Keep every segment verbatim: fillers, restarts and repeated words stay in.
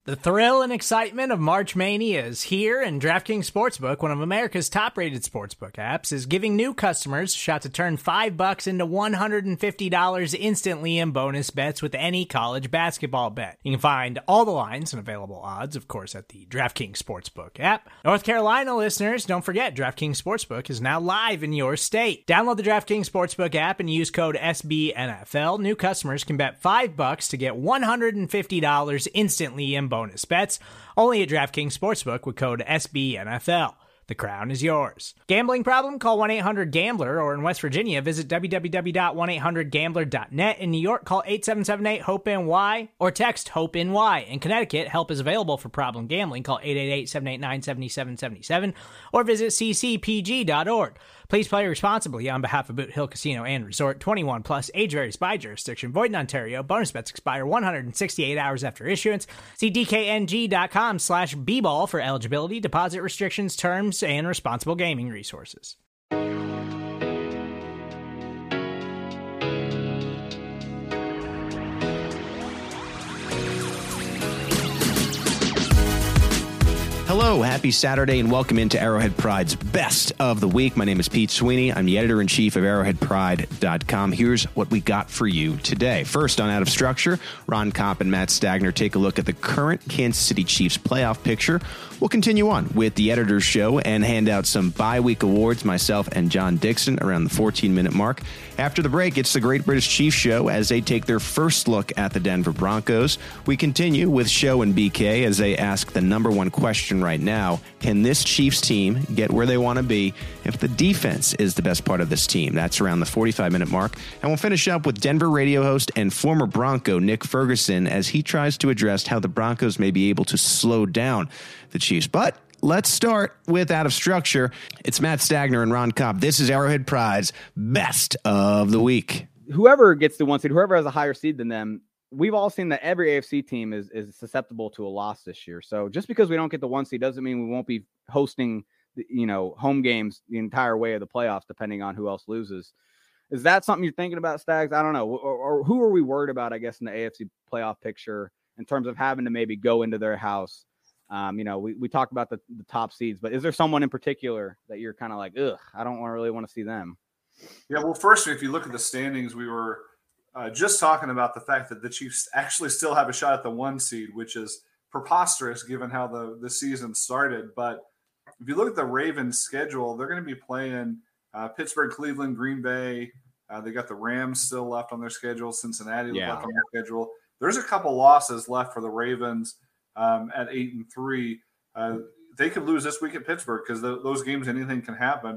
The thrill and excitement of March Mania is here, and DraftKings Sportsbook, one of America's top-rated sportsbook apps, is giving new customers a shot to turn five bucks into one hundred fifty dollars instantly in bonus bets with any college basketball bet. You can find all the lines and available odds, of course, at the DraftKings Sportsbook app. North Carolina listeners, don't forget, DraftKings Sportsbook is now live in your state. Download the DraftKings Sportsbook app and use code S B N F L. New customers can bet five bucks to get one hundred fifty dollars instantly in bonus bets, only at DraftKings Sportsbook with code S B N F L. The crown is yours. Gambling problem? Call one eight hundred gambler, or in West Virginia, visit w w w dot one eight hundred gambler dot net. In New York, call eight seven seven eight hope N Y or text HOPE-NY. In Connecticut, help is available for problem gambling. Call eight eight eight, seven eight nine, seven seven seven seven or visit c c p g dot org. Please play responsibly on behalf of Boot Hill Casino and Resort. twenty-one plus, age varies by jurisdiction. Void in Ontario. Bonus bets expire one hundred sixty-eight hours after issuance. See d k n g dot com slash b ball for eligibility, deposit restrictions, terms, and responsible gaming resources. Hello, happy Saturday, and welcome into Arrowhead Pride's Best of the Week. My name is Pete Sweeney. I'm the editor-in-chief of arrowhead pride dot com. Here's what we got for you today. First, on Out of Structure, Ron Kopp and Matt Stagner take a look at the current Kansas City Chiefs playoff picture. We'll continue on with the Editor's Show and hand out some bye-week awards, myself and John Dixon, around the fourteen-minute mark. After the break, it's the Great British Chiefs Show as they take their first look at the Denver Broncos. We continue with Show and B K as they ask the number one question right now: can this Chiefs team get where they want to be if the defense is the best part of this team? That's around the forty-five-minute mark. And we'll finish up with Denver radio host and former Bronco Nick Ferguson as he tries to address how the Broncos may be able to slow down the Chiefs. But let's start with Out of Structure. It's Matt Stagner and Ron Kopp. This is Arrowhead Pride's Best of the Week. Whoever gets the one seed, whoever has a higher seed than them, we've all seen that every A F C team is, is susceptible to a loss this year. So just because we don't get the one seed doesn't mean we won't be hosting, you know, home games the entire way of the playoffs, depending on who else loses. Is that something you're thinking about, Stags? I don't know. Or, or who are we worried about, I guess, in the A F C playoff picture in terms of having to maybe go into their house? Um, you know, we, we talk about the, the top seeds, but is there someone in particular that you're kind of like, ugh, I don't want to really want to see them? Yeah, well, first, if you look at the standings, we were uh, just talking about the fact that the Chiefs actually still have a shot at the one seed, which is preposterous given how the, the season started. But if you look at the Ravens schedule, they're going to be playing uh, Pittsburgh, Cleveland, Green Bay. Uh, they got the Rams still left on their schedule. Cincinnati yeah. left on their schedule. There's a couple losses left for the Ravens um, at eight and three. Uh, they could lose this week at Pittsburgh because those games, anything can happen.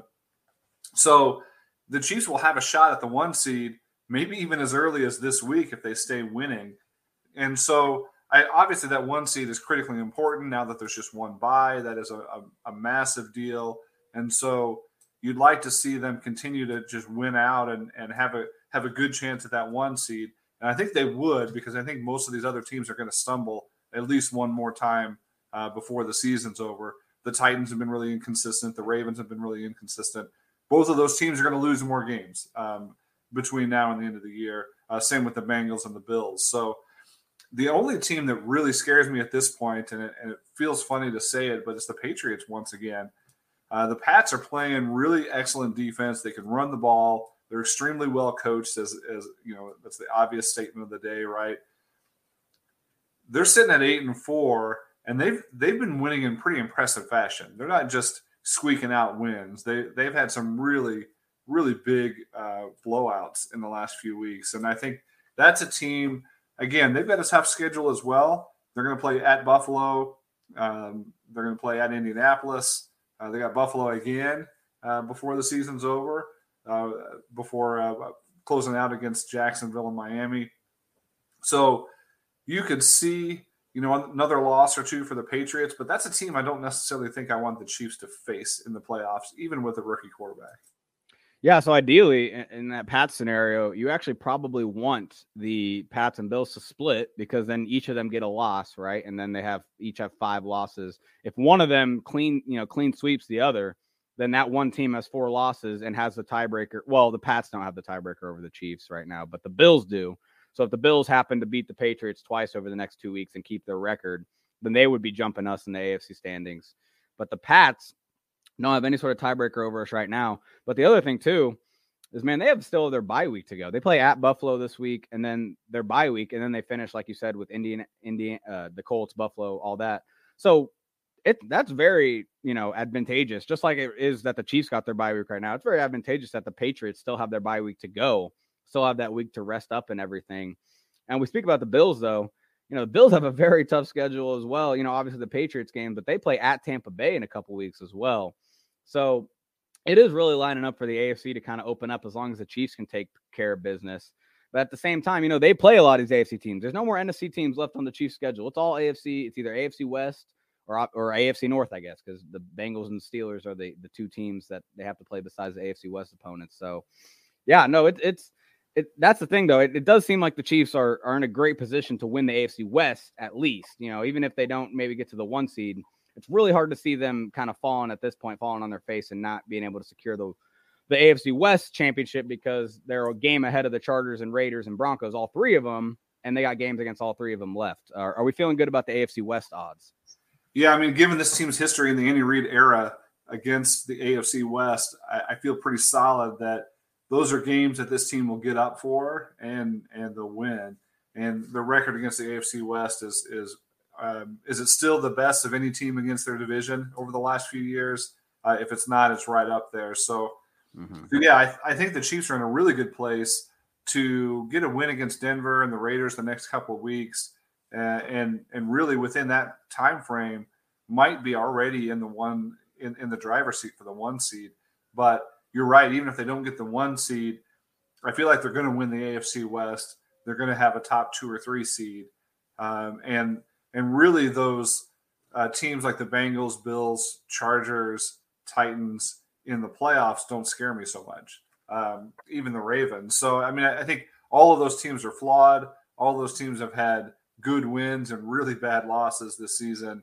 So the Chiefs will have a shot at the one seed, maybe even as early as this week if they stay winning. And so I, obviously that one seed is critically important now that there's just one bye. That is a, a, a massive deal. And so you'd like to see them continue to just win out and, and have a have a good chance at that one seed. And I think they would, because I think most of these other teams are going to stumble at least one more time uh, before the season's over. The Titans have been really inconsistent. The Ravens have been really inconsistent. Both of those teams are going to lose more games um, between now and the end of the year. Uh, same with the Bengals and the Bills. So the only team that really scares me at this point, and it, and it feels funny to say it, but it's the Patriots once again. Uh, the Pats are playing really excellent defense. They can run the ball. They're extremely well coached, as, as you know, that's the obvious statement of the day, right? They're sitting at eight and four, and they've they've been winning in pretty impressive fashion. They're not just squeaking out wins. They they've had some really really big uh, blowouts in the last few weeks, and I think that's a team. Again, they've got a tough schedule as well. They're going to play at Buffalo. Um, they're going to play at Indianapolis. Uh, they got Buffalo again uh, before the season's over. Uh, before uh, closing out against Jacksonville and Miami, so you could see, you know, another loss or two for the Patriots, but that's a team I don't necessarily think I want the Chiefs to face in the playoffs, even with a rookie quarterback. Yeah, so ideally, in, in that Pats scenario, you actually probably want the Pats and Bills to split, because then each of them get a loss, right? And then they have each have five losses. If one of them clean, you know, clean sweeps the other, then that one team has four losses and has the tiebreaker. Well, the Pats don't have the tiebreaker over the Chiefs right now, but the Bills do. So if the Bills happen to beat the Patriots twice over the next two weeks and keep their record, then they would be jumping us in the A F C standings. But the Pats don't have any sort of tiebreaker over us right now. But the other thing, too, is, man, they have still their bye week to go. They play at Buffalo this week, and then their bye week, and then they finish, like you said, with Indian, Indian, uh, the Colts, Buffalo, all that. So it that's very, you know, advantageous. Just like it is that the Chiefs got their bye week right now. It's very advantageous that the Patriots still have their bye week to go, still have that week to rest up and everything. And we speak about the Bills, though. You know, the Bills have a very tough schedule as well. You know, obviously the Patriots game, but they play at Tampa Bay in a couple weeks as well. So it is really lining up for the A F C to kind of open up as long as the Chiefs can take care of business. But at the same time, you know, they play a lot of these A F C teams. There's no more N F C teams left on the Chiefs schedule. It's all A F C. It's either A F C West or, or A F C North, I guess, because the Bengals and Steelers are the, the two teams that they have to play besides the A F C West opponents. So, yeah, no, it, it's it. That's the thing, though. It, it does seem like the Chiefs are, are in a great position to win the A F C West, at least. You know, even if they don't maybe get to the one seed, it's really hard to see them kind of falling at this point, falling on their face and not being able to secure the, the A F C West championship because they're a game ahead of the Chargers and Raiders and Broncos, all three of them, and they got games against all three of them left. Are, are we feeling good about the A F C West odds? Yeah, I mean, given this team's history in the Andy Reid era against the A F C West, I, I feel pretty solid that those are games that this team will get up for and and they'll win. And the record against the A F C West is is Um, is it still the best of any team against their division over the last few years? Uh, if it's not, it's right up there. So, mm-hmm. so yeah, I, I think the Chiefs are in a really good place to get a win against Denver and the Raiders the next couple of weeks, uh, and and really within that time frame might be already in the one in, in the driver's seat for the one seed. But you're right, even if they don't get the one seed, I feel like they're going to win the A F C West. They're going to have a top two or three seed, um, and And really those uh, teams like the Bengals, Bills, Chargers, Titans in the playoffs don't scare me so much, um, even the Ravens. So, I mean, I, I think all of those teams are flawed. All those teams have had good wins and really bad losses this season.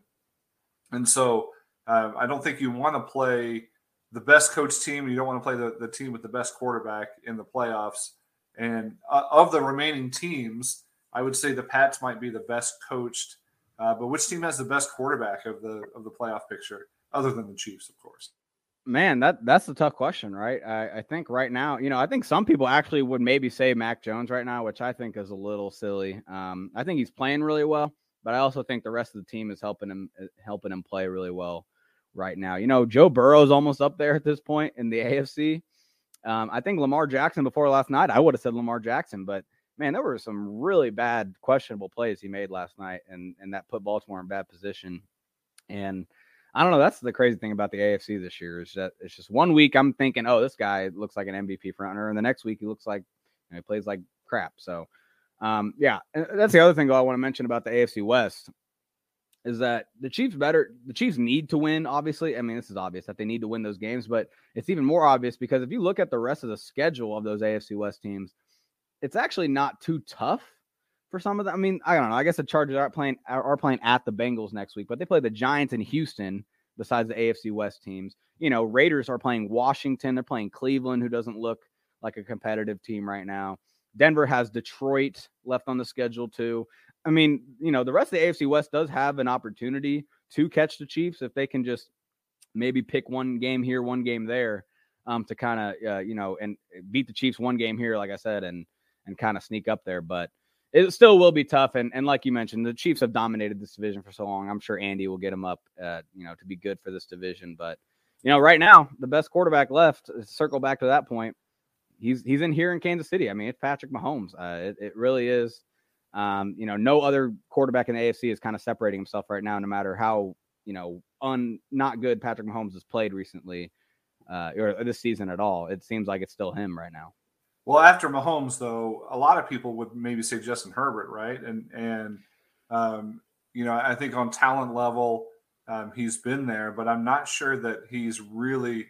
And so uh, I don't think you want to play the best coach team. You don't want to play the, the team with the best quarterback in the playoffs. And uh, of the remaining teams, I would say the Pats might be the best coached. Uh, but which team has the best quarterback of the of the playoff picture, other than the Chiefs, of course? Man, that that's a tough question, right? I, I think right now, you know, I think some people actually would maybe say Mac Jones right now, which I think is a little silly. Um, I think he's playing really well, but I also think the rest of the team is helping him helping him play really well right now. You know, Joe Burrow is almost up there at this point in the A F C. Um, I think Lamar Jackson before last night, I would have said Lamar Jackson, but man, there were some really bad, questionable plays he made last night, and, and that put Baltimore in bad position. And I don't know. That's the crazy thing about the A F C this year is that it's just one week I'm thinking, oh, this guy looks like an M V P frontrunner, and the next week he looks like you know, he plays like crap. So, um, yeah, and that's the other thing I want to mention about the A F C West is that the Chiefs better. The Chiefs need to win. Obviously, I mean this is obvious that they need to win those games, but it's even more obvious because if you look at the rest of the schedule of those A F C West teams, it's actually not too tough for some of them. I mean, I don't know. I guess the Chargers are playing are playing at the Bengals next week, but they play the Giants and Houston besides the A F C West teams. You know, Raiders are playing Washington. They're playing Cleveland, who doesn't look like a competitive team right now. Denver has Detroit left on the schedule too. I mean, you know, the rest of the A F C West does have an opportunity to catch the Chiefs if they can just maybe pick one game here, one game there, um, to kind of, uh, you know, and beat the Chiefs one game here, like I said, and and kind of sneak up there. But it still will be tough. And and like you mentioned, the Chiefs have dominated this division for so long. I'm sure Andy will get them up, uh, you know, to be good for this division. But, you know, right now, the best quarterback left, circle back to that point, he's he's in here in Kansas City. I mean, it's Patrick Mahomes. Uh, it, it really is. Um, you know, no other quarterback in the A F C is kind of separating himself right now, no matter how, you know, un not good Patrick Mahomes has played recently uh, or this season at all. It seems like it's still him right now. Well, after Mahomes, though, a lot of people would maybe say Justin Herbert, right? And, and um, you know, I think on talent level, um, he's been there, but I'm not sure that he's really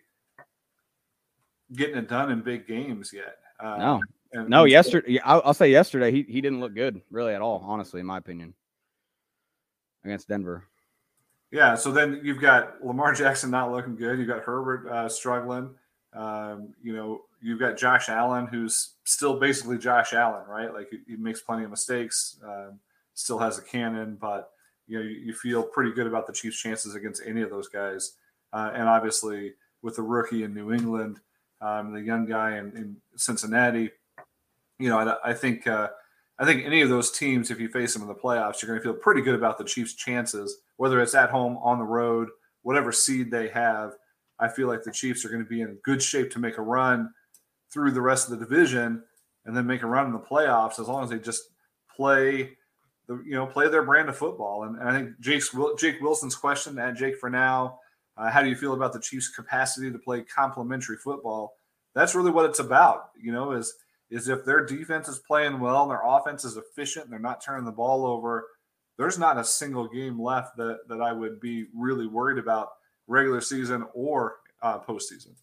getting it done in big games yet. Uh, no, and, no, and yesterday, I'll, I'll say yesterday, he, he didn't look good really at all, honestly, in my opinion, against Denver. Yeah, so then you've got Lamar Jackson not looking good. You've got Herbert uh, struggling. Um, you know, you've got Josh Allen, who's still basically Josh Allen, right? Like he, he makes plenty of mistakes, um, still has a cannon, but you know, you, you feel pretty good about the Chiefs' chances against any of those guys. Uh, and obviously with the rookie in New England, um, the young guy in, in Cincinnati, you know, I, I think uh, I think any of those teams, if you face them in the playoffs, you're going to feel pretty good about the Chiefs' chances, whether it's at home, on the road, whatever seed they have. I feel like the Chiefs are going to be in good shape to make a run through the rest of the division and then make a run in the playoffs as long as they just play the, you know, play their brand of football. And, and I think Jake's, Jake Wilson's question at Jake for now, uh, how do you feel about the Chiefs' capacity to play complementary football? That's really what it's about, you know, is, is if their defense is playing well and their offense is efficient and they're not turning the ball over, there's not a single game left that, that I would be really worried about regular season or uh, postseason.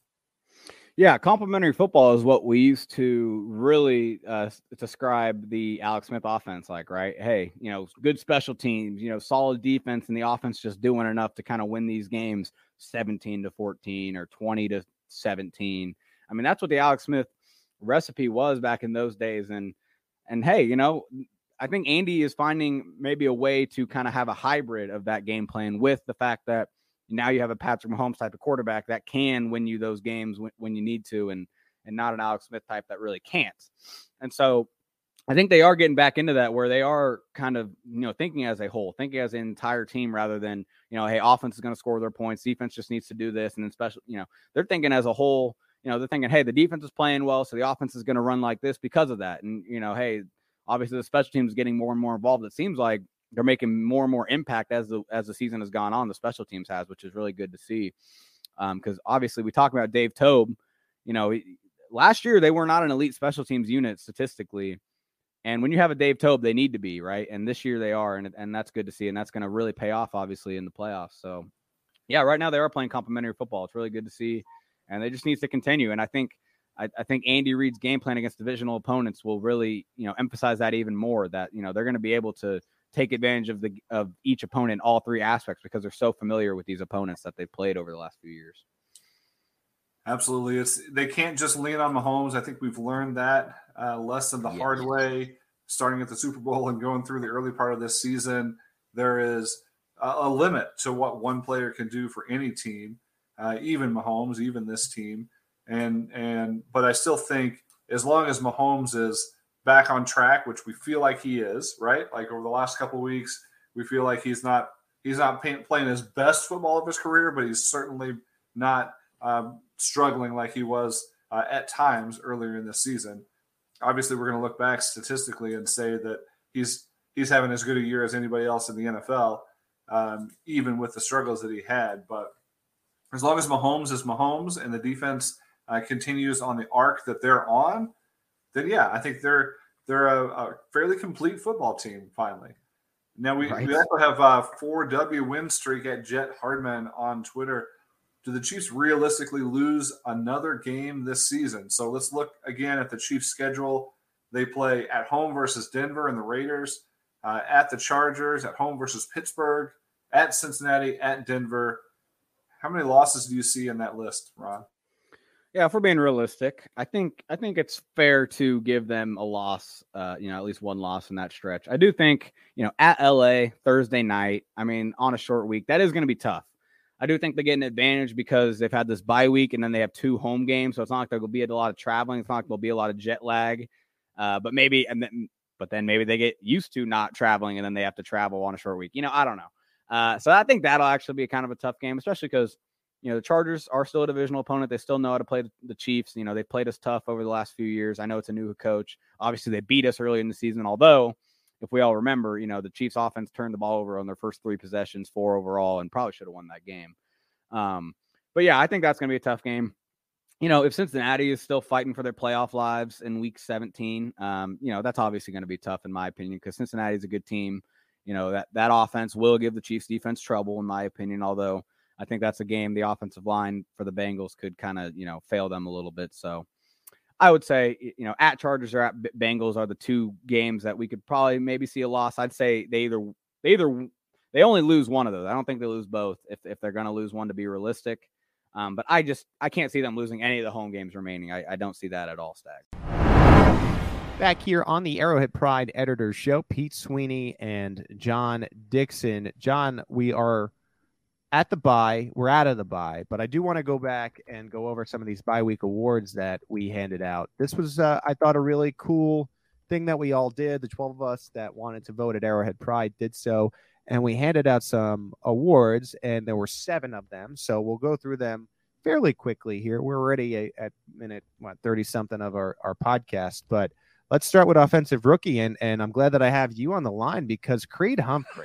Yeah, complementary football is what we used to really uh, describe the Alex Smith offense like, right? Hey, you know, good special teams, you know, solid defense, and the offense just doing enough to kind of win these games seventeen to fourteen or twenty to seventeen. I mean, that's what the Alex Smith recipe was back in those days. And, and hey, you know, I think Andy is finding maybe a way to kind of have a hybrid of that game plan with the fact that now you have a Patrick Mahomes type of quarterback that can win you those games when, when you need to, and and not an Alex Smith type that really can't. And so I think they are getting back into that where they are kind of, you know, thinking as a whole, thinking as an entire team rather than, you know, hey, offense is going to score their points, defense just needs to do this. And then special, you know, they're thinking as a whole, you know, they're thinking, hey, the defense is playing well, so the offense is going to run like this because of that. And, you know, hey, obviously the special team is getting more and more involved. It seems like they're making more and more impact as the as the season has gone on. The special teams has, which is really good to see. Because um, obviously we talk about Dave Toub. You know, last year they were not an elite special teams unit statistically. And when you have a Dave Toub, they need to be, right? And this year they are, and and that's good to see. And that's going to really pay off, obviously, in the playoffs. So, yeah, right now they are playing complementary football. It's really good to see. And they just needs to continue. And I think I, I think Andy Reid's game plan against divisional opponents will really, you know, emphasize that even more, that, you know, they're going to be able to take advantage of the of each opponent in all three aspects because they're so familiar with these opponents that they've played over the last few years. Absolutely. It's they can't just lean on Mahomes. I think we've learned that uh, lesson the yes. hard way, starting at the Super Bowl and going through the early part of this season. There is a, a limit to what one player can do for any team, uh, even Mahomes, even this team. And and but I still think as long as Mahomes is back on track, which we feel like he is, right? Like over the last couple of weeks, we feel like he's not he's not pay, playing his best football of his career, but he's certainly not um, struggling like he was uh, at times earlier in the season. Obviously, we're going to look back statistically and say that he's he's having as good a year as anybody else in the N F L, um, even with the struggles that he had. But as long as Mahomes is Mahomes and the defense uh, continues on the arc that they're on, then yeah, I think they're they're a, a fairly complete football team finally. Now we, right. we also have a four W win streak at Jet Hardman on Twitter. Do the Chiefs realistically lose another game this season? So let's look again at the Chiefs' schedule. They play at home versus Denver and the Raiders, uh, at the Chargers, at home versus Pittsburgh, at Cincinnati, at Denver. How many losses do you see in that list, Ron? Yeah, if we're being realistic, I think I think it's fair to give them a loss, uh, you know, at least one loss in that stretch. I do think, you know, at L A Thursday night, I mean, on a short week, that is going to be tough. I do think they get an advantage because they've had this bye week and then they have two home games, so it's not like there'll be a lot of traveling. It's not like there'll be a lot of jet lag, uh, but maybe and then but then maybe they get used to not traveling and then they have to travel on a short week. You know, I don't know. Uh, so I think that'll actually be kind of a tough game, especially because, you know, the Chargers are still a divisional opponent. They still know how to play the Chiefs. You know, they played us tough over the last few years. I know it's a new coach. Obviously, they beat us early in the season, although if we all remember, you know, the Chiefs offense turned the ball over on their first three possessions, four overall, and probably should have won that game. Um, but, yeah, I think that's going to be a tough game. You know, if Cincinnati is still fighting for their playoff lives in week seventeen, um, you know, that's obviously going to be tough in my opinion because Cincinnati is a good team. You know, that, that offense will give the Chiefs defense trouble in my opinion, although I think that's a game the offensive line for the Bengals could kind of, you know, fail them a little bit. So I would say, you know, at Chargers or at Bengals are the two games that we could probably maybe see a loss. I'd say they either, they either, they only lose one of those. I don't think they lose both if, if they're going to lose one to be realistic. Um, but I just, I can't see them losing any of the home games remaining. I, I don't see that at all, Stag. Back here on the Arrowhead Pride Editors Show, Pete Sweeney and John Dixon. John, we are at the bye. We're out of the bye, but I do want to go back and go over some of these bye week awards that we handed out. This was, uh, I thought, a really cool thing that we all did. The twelve of us that wanted to vote at Arrowhead Pride did so, and we handed out some awards, and there were seven of them. So we'll go through them fairly quickly here. We're already a, at minute, what, thirty-something of our, our podcast, but let's start with offensive rookie, and, and I'm glad that I have you on the line because Creed Humphrey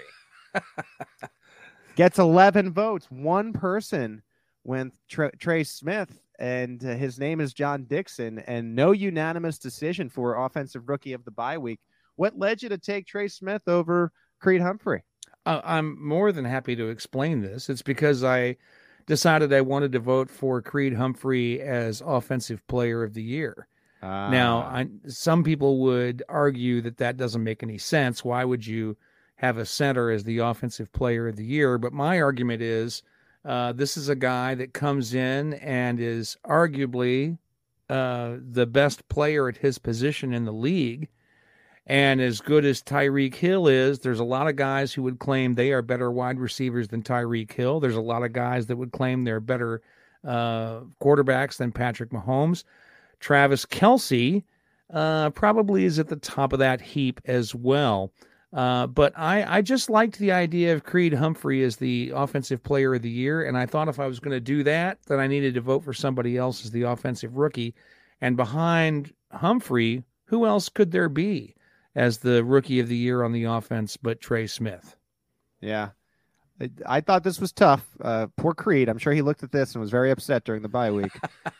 gets eleven votes. One person went Trey, Trey Smith, and uh, his name is John Dixon, and no unanimous decision for offensive rookie of the bye week. What led you to take Trey Smith over Creed Humphrey? Uh, I'm more than happy to explain this. It's because I decided I wanted to vote for Creed Humphrey as offensive player of the year. Uh, now, I, some people would argue that that doesn't make any sense. Why would you have a center as the offensive player of the year? But my argument is uh, this is a guy that comes in and is arguably uh, the best player at his position in the league. And as good as Tyreek Hill is, there's a lot of guys who would claim they are better wide receivers than Tyreek Hill. There's a lot of guys that would claim they're better uh, quarterbacks than Patrick Mahomes. Travis Kelce uh, probably is at the top of that heap as well. Uh, but I, I just liked the idea of Creed Humphrey as the offensive player of the year, and I thought if I was going to do that, then I needed to vote for somebody else as the offensive rookie. And behind Humphrey, who else could there be as the rookie of the year on the offense but Trey Smith? Yeah. I, I thought this was tough. Uh, poor Creed. I'm sure he looked at this and was very upset during the bye week.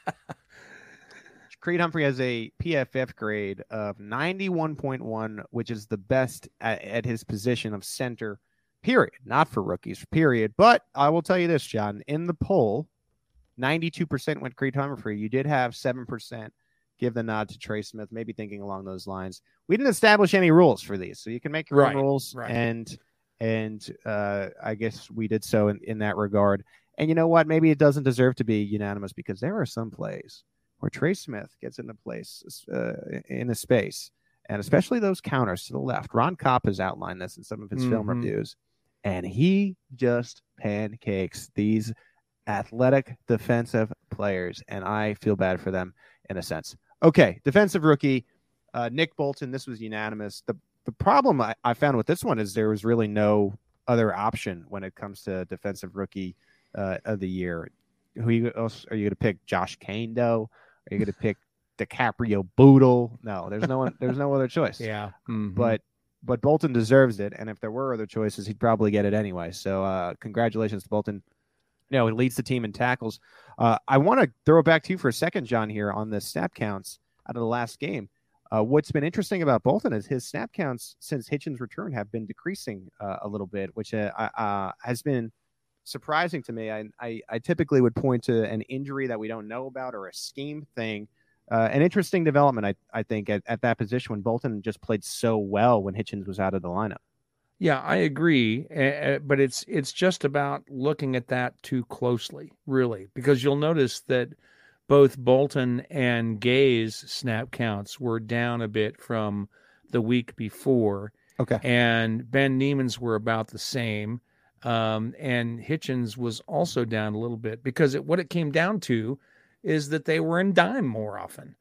Creed Humphrey has a P F F grade of ninety-one point one, which is the best at, at his position of center, period. Not for rookies, period. But I will tell you this, John. In the poll, ninety-two percent went Creed Humphrey. You did have seven percent give the nod to Trey Smith, maybe thinking along those lines. We didn't establish any rules for these, so you can make your right, own rules. Right. And and uh, I guess we did so in, in that regard. And you know what? Maybe it doesn't deserve to be unanimous because there are some plays where Trey Smith gets into place uh, in a space, and especially those counters to the left. Ron Kopp has outlined this in some of his mm-hmm. film reviews, and he just pancakes these athletic defensive players, and I feel bad for them in a sense. Okay, defensive rookie, uh, Nick Bolton. This was unanimous. The the problem I, I found with this one is there was really no other option when it comes to defensive rookie uh, of the year. Who else are you going to pick? Josh Kane, though? Are you going to pick DiCaprio Boodle? No, there's no one, there's no other choice. Yeah, mm-hmm. but but Bolton deserves it, and if there were other choices, he'd probably get it anyway. So uh, congratulations to Bolton. You know, he leads the team in tackles. Uh, I want to throw it back to you for a second, John, here on the snap counts out of the last game. Uh, what's been interesting about Bolton is his snap counts since Hitchens' return have been decreasing uh, a little bit, which uh, uh, has been surprising to me. I, I I typically would point to an injury that we don't know about or a scheme thing. Uh, an interesting development, I I think, at, at that position when Bolton just played so well when Hitchens was out of the lineup. Yeah, I agree, uh, but it's it's just about looking at that too closely, really, because you'll notice that both Bolton and Gay's snap counts were down a bit from the week before. Okay, and Ben Neiman's were about the same. Um, and Hitchens was also down a little bit because it, what it came down to is that they were in dime more often.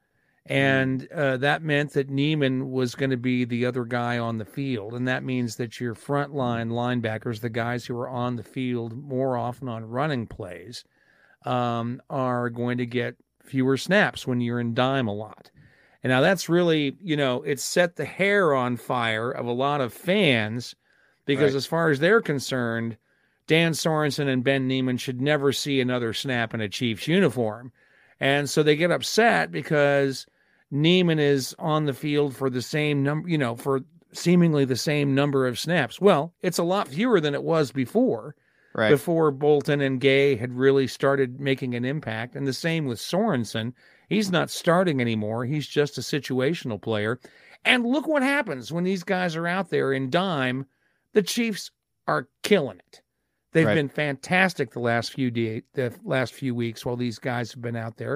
And uh, that meant that Neiman was going to be the other guy on the field. And that means that your frontline linebackers, the guys who are on the field more often on running plays, um, are going to get fewer snaps when you're in dime a lot. And now that's really, you know, it's set the hair on fire of a lot of fans. Because right. as far as they're concerned, Dan Sorensen and Ben Neiman should never see another snap in a Chiefs uniform. And so they get upset because Neiman is on the field for the same number, you know, for seemingly the same number of snaps. Well, it's a lot fewer than it was before, right. before Bolton and Gay had really started making an impact. And the same with Sorensen. He's not starting anymore. He's just a situational player. And look what happens when these guys are out there in dime. The Chiefs are killing it. They've right. been fantastic the last few day, the last few weeks while these guys have been out there.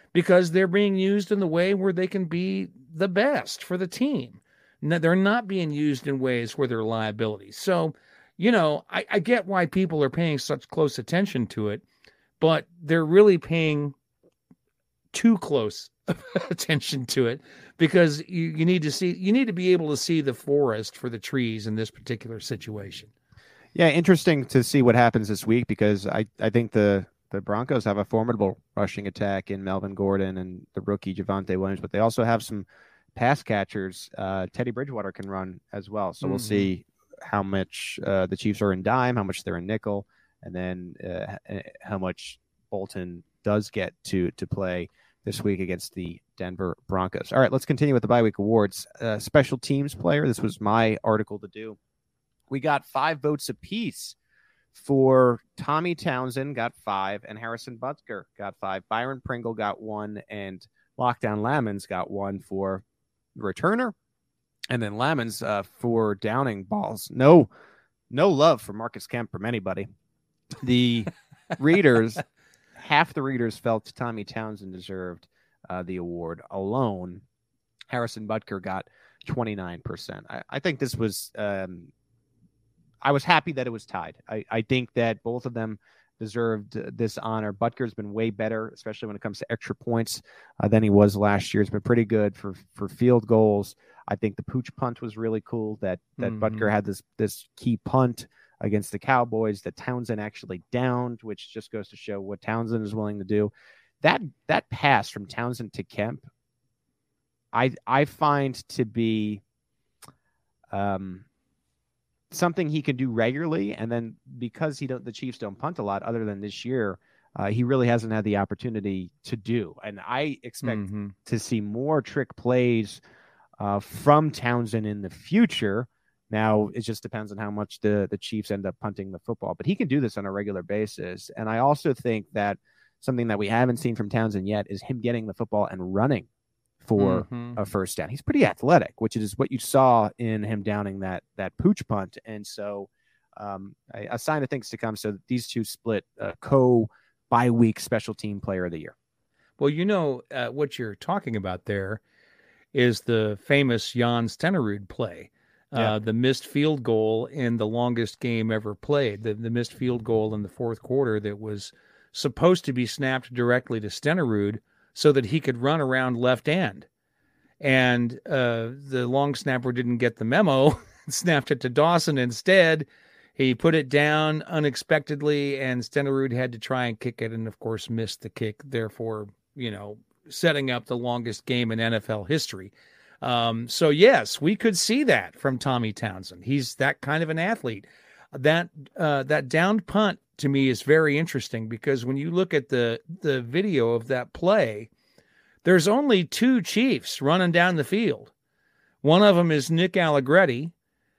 because they're being used in the way where they can be the best for the team. No, they're not being used in ways where they're liabilities. So, you know, I, I get why people are paying such close attention to it, but they're really paying too close attention to it because you, you need to see, you need to be able to see the forest for the trees in this particular situation. Yeah, interesting to see what happens this week because I, I think the, the Broncos have a formidable rushing attack in Melvin Gordon and the rookie Javonte Williams, but they also have some pass catchers. Uh, Teddy Bridgewater can run as well. So mm-hmm. we'll see how much uh, the Chiefs are in dime, how much they're in nickel, and then uh, how much Bolton does get to to play this week against the Denver Broncos. All right, let's continue with the bye week awards. Uh, special teams player. This was my article to do. We got five votes apiece for Tommy Townsend, got five, and Harrison Butker got five. Byron Pringle got one, and Lockdown Lamons got one for returner, and then Lamons uh, for downing balls. No, no love for Marcus Kemp from anybody. The readers, half the readers felt Tommy Townsend deserved uh, the award alone. Harrison Butker got twenty-nine percent. I, I think this was, um, I was happy that it was tied. I, I think that both of them deserved this honor. Butker's been way better, especially when it comes to extra points, uh, than he was last year. He's been pretty good for, for field goals. I think the pooch punt was really cool that, that mm-hmm. Butker had this, this key punt against the Cowboys that Townsend actually downed, which just goes to show what Townsend is willing to do. That, that pass from Townsend to Kemp, I, I find to be, um, something he can do regularly, and then because he don't, the Chiefs don't punt a lot other than this year, uh, he really hasn't had the opportunity to do. And I expect mm-hmm. to see more trick plays uh, from Townsend in the future. Now, it just depends on how much the, the Chiefs end up punting the football, but he can do this on a regular basis. And I also think that something that we haven't seen from Townsend yet is him getting the football and running for mm-hmm. a first down. He's pretty athletic, which is what you saw in him downing that that pooch punt. And so um, a, a sign of things to come. So these two split uh, co bye week special team player of the year. Well, you know, uh, what you're talking about there is the famous Jan Stenerud play, yeah. uh, the missed field goal in the longest game ever played, the, the missed field goal in the fourth quarter that was supposed to be snapped directly to Stenerud so that he could run around left end. And uh, the long snapper didn't get the memo, snapped it to Dawson instead. He put it down unexpectedly, and Stenerud had to try and kick it, and of course missed the kick, therefore, you know, setting up the longest game in N F L history. Um, so yes, we could see that from Tommy Townsend. He's that kind of an athlete. That uh, that downed punt to me is very interesting because when you look at the the video of that play, there's only two Chiefs running down the field. One of them is Nick Allegretti,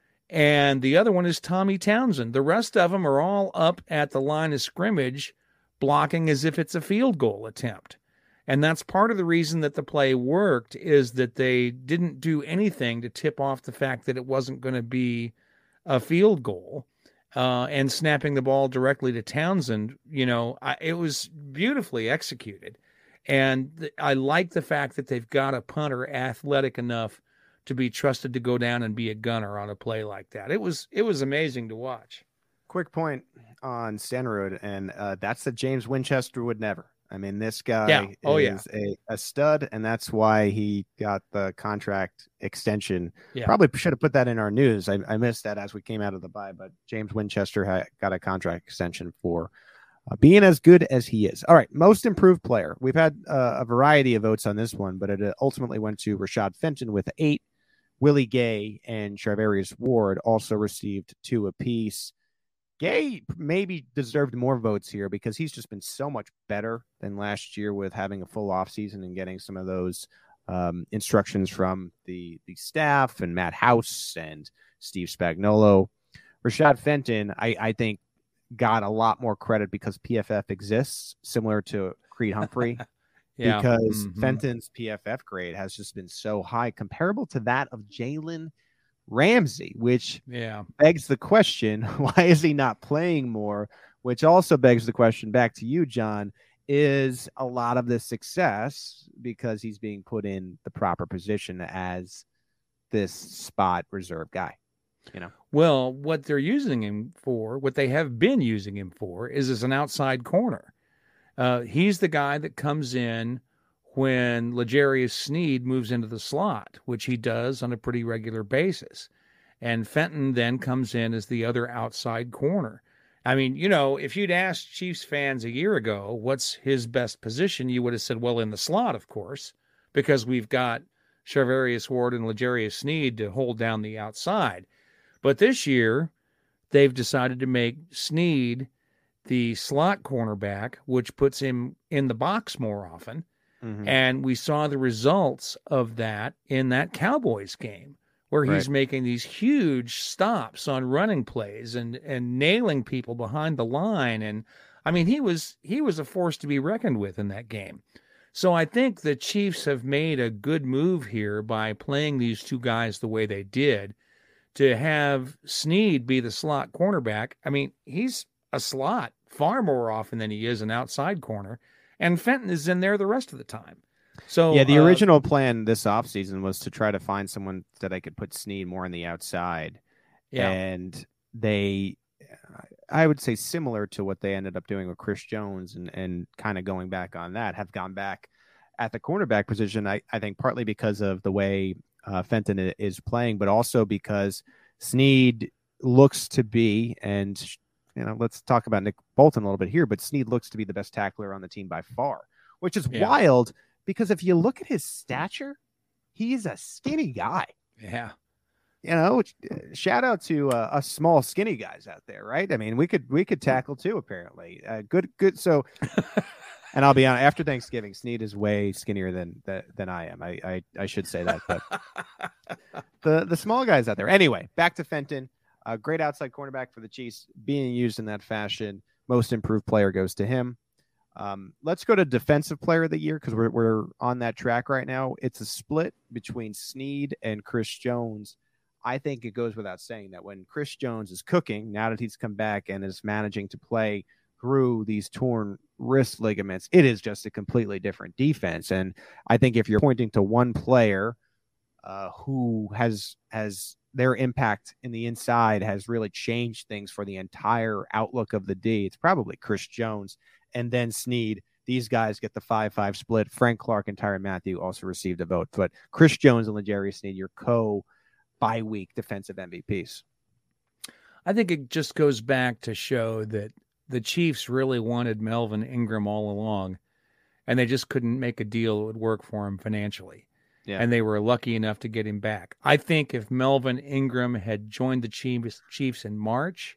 and the other one is Tommy Townsend. The rest of them are all up at the line of scrimmage, blocking as if it's a field goal attempt. And that's part of the reason that the play worked, is that they didn't do anything to tip off the fact that it wasn't going to be a field goal. Uh, and snapping the ball directly to Townsend, you know, I, it was beautifully executed. And th- I like the fact that they've got a punter athletic enough to be trusted to go down and be a gunner on a play like that. It was it was amazing to watch. Quick point on Stenerud, and uh, that's that James Winchester would never. I mean, this guy yeah. oh, is yeah. a, a stud, and that's why he got the contract extension. Yeah. Probably should have put that in our news. I, I missed that as we came out of the bye, but James Winchester ha- got a contract extension for uh, being as good as he is. All right, most improved player. We've had uh, a variety of votes on this one, but it ultimately went to Rashad Fenton with eight. Willie Gay and Charvarius Ward also received two apiece. Gay maybe deserved more votes here because he's just been so much better than last year with having a full offseason and getting some of those um, instructions from the, the staff and Matt House and Steve Spagnuolo. Rashad Fenton, I, I think, got a lot more credit because P F F exists, similar to Creed Humphrey, yeah. because mm-hmm. Fenton's P F F grade has just been so high, comparable to that of Jalen Ramsey, which yeah. begs the question, why is he not playing more? Which also begs the question back to you, John, is a lot of this success because he's being put in the proper position as this spot reserve guy. You know, well, what they're using him for, what they have been using him for, is as an outside corner. Uh, he's the guy that comes in when L'Jarius Sneed moves into the slot, which he does on a pretty regular basis. And Fenton then comes in as the other outside corner. I mean, you know, if you'd asked Chiefs fans a year ago, what's his best position, you would have said, well, in the slot, of course, because we've got Charvarius Ward and L'Jarius Sneed to hold down the outside. But this year, they've decided to make Sneed the slot cornerback, which puts him in the box more often. Mm-hmm. And we saw the results of that in that Cowboys game, where he's right. making these huge stops on running plays and, and nailing people behind the line. And I mean, he was he was a force to be reckoned with in that game. So I think the Chiefs have made a good move here by playing these two guys the way they did. To have Sneed be the slot cornerback, I mean, he's a slot far more often than he is an outside corner, and Fenton is in there the rest of the time. So yeah, the uh, original plan this offseason was to try to find someone that I could put Sneed more on the outside. Yeah. And they, I would say similar to what they ended up doing with Chris Jones and, and kind of going back on that, have gone back at the cornerback position, I, I think partly because of the way Uh, Fenton is playing, but also because Sneed looks to be, and you know, let's talk about Nick Bolton a little bit here, but Sneed looks to be the best tackler on the team by far, which is yeah. wild because if you look at his stature, he's a skinny guy. Yeah. You know, shout out to uh, us small skinny guys out there, right? I mean, we could we could tackle too, apparently. Uh, good, good. So. And I'll be honest, after Thanksgiving, Sneed is way skinnier than than, than I am. I, I I should say that. But the the small guys out there. Anyway, back to Fenton. A great outside cornerback for the Chiefs, being used in that fashion. Most improved player goes to him. Um, let's go to defensive player of the year because we're we're on that track right now. It's a split between Sneed and Chris Jones. I think it goes without saying that when Chris Jones is cooking, now that he's come back and is managing to play through these torn wrist ligaments, it is just a completely different defense. And I think if you're pointing to one player uh, who has has their impact in the inside has really changed things for the entire outlook of the D, it's probably Chris Jones and then Sneed. These guys get the five five split. Frank Clark and Tyrann Mathieu also received a vote. But Chris Jones and L'Jarius Sneed, your co-bye week defensive M V Ps. I think it just goes back to show that the Chiefs really wanted Melvin Ingram all along, and they just couldn't make a deal that would work for him financially. Yeah. And they were lucky enough to get him back. I think if Melvin Ingram had joined the Chiefs, Chiefs in March,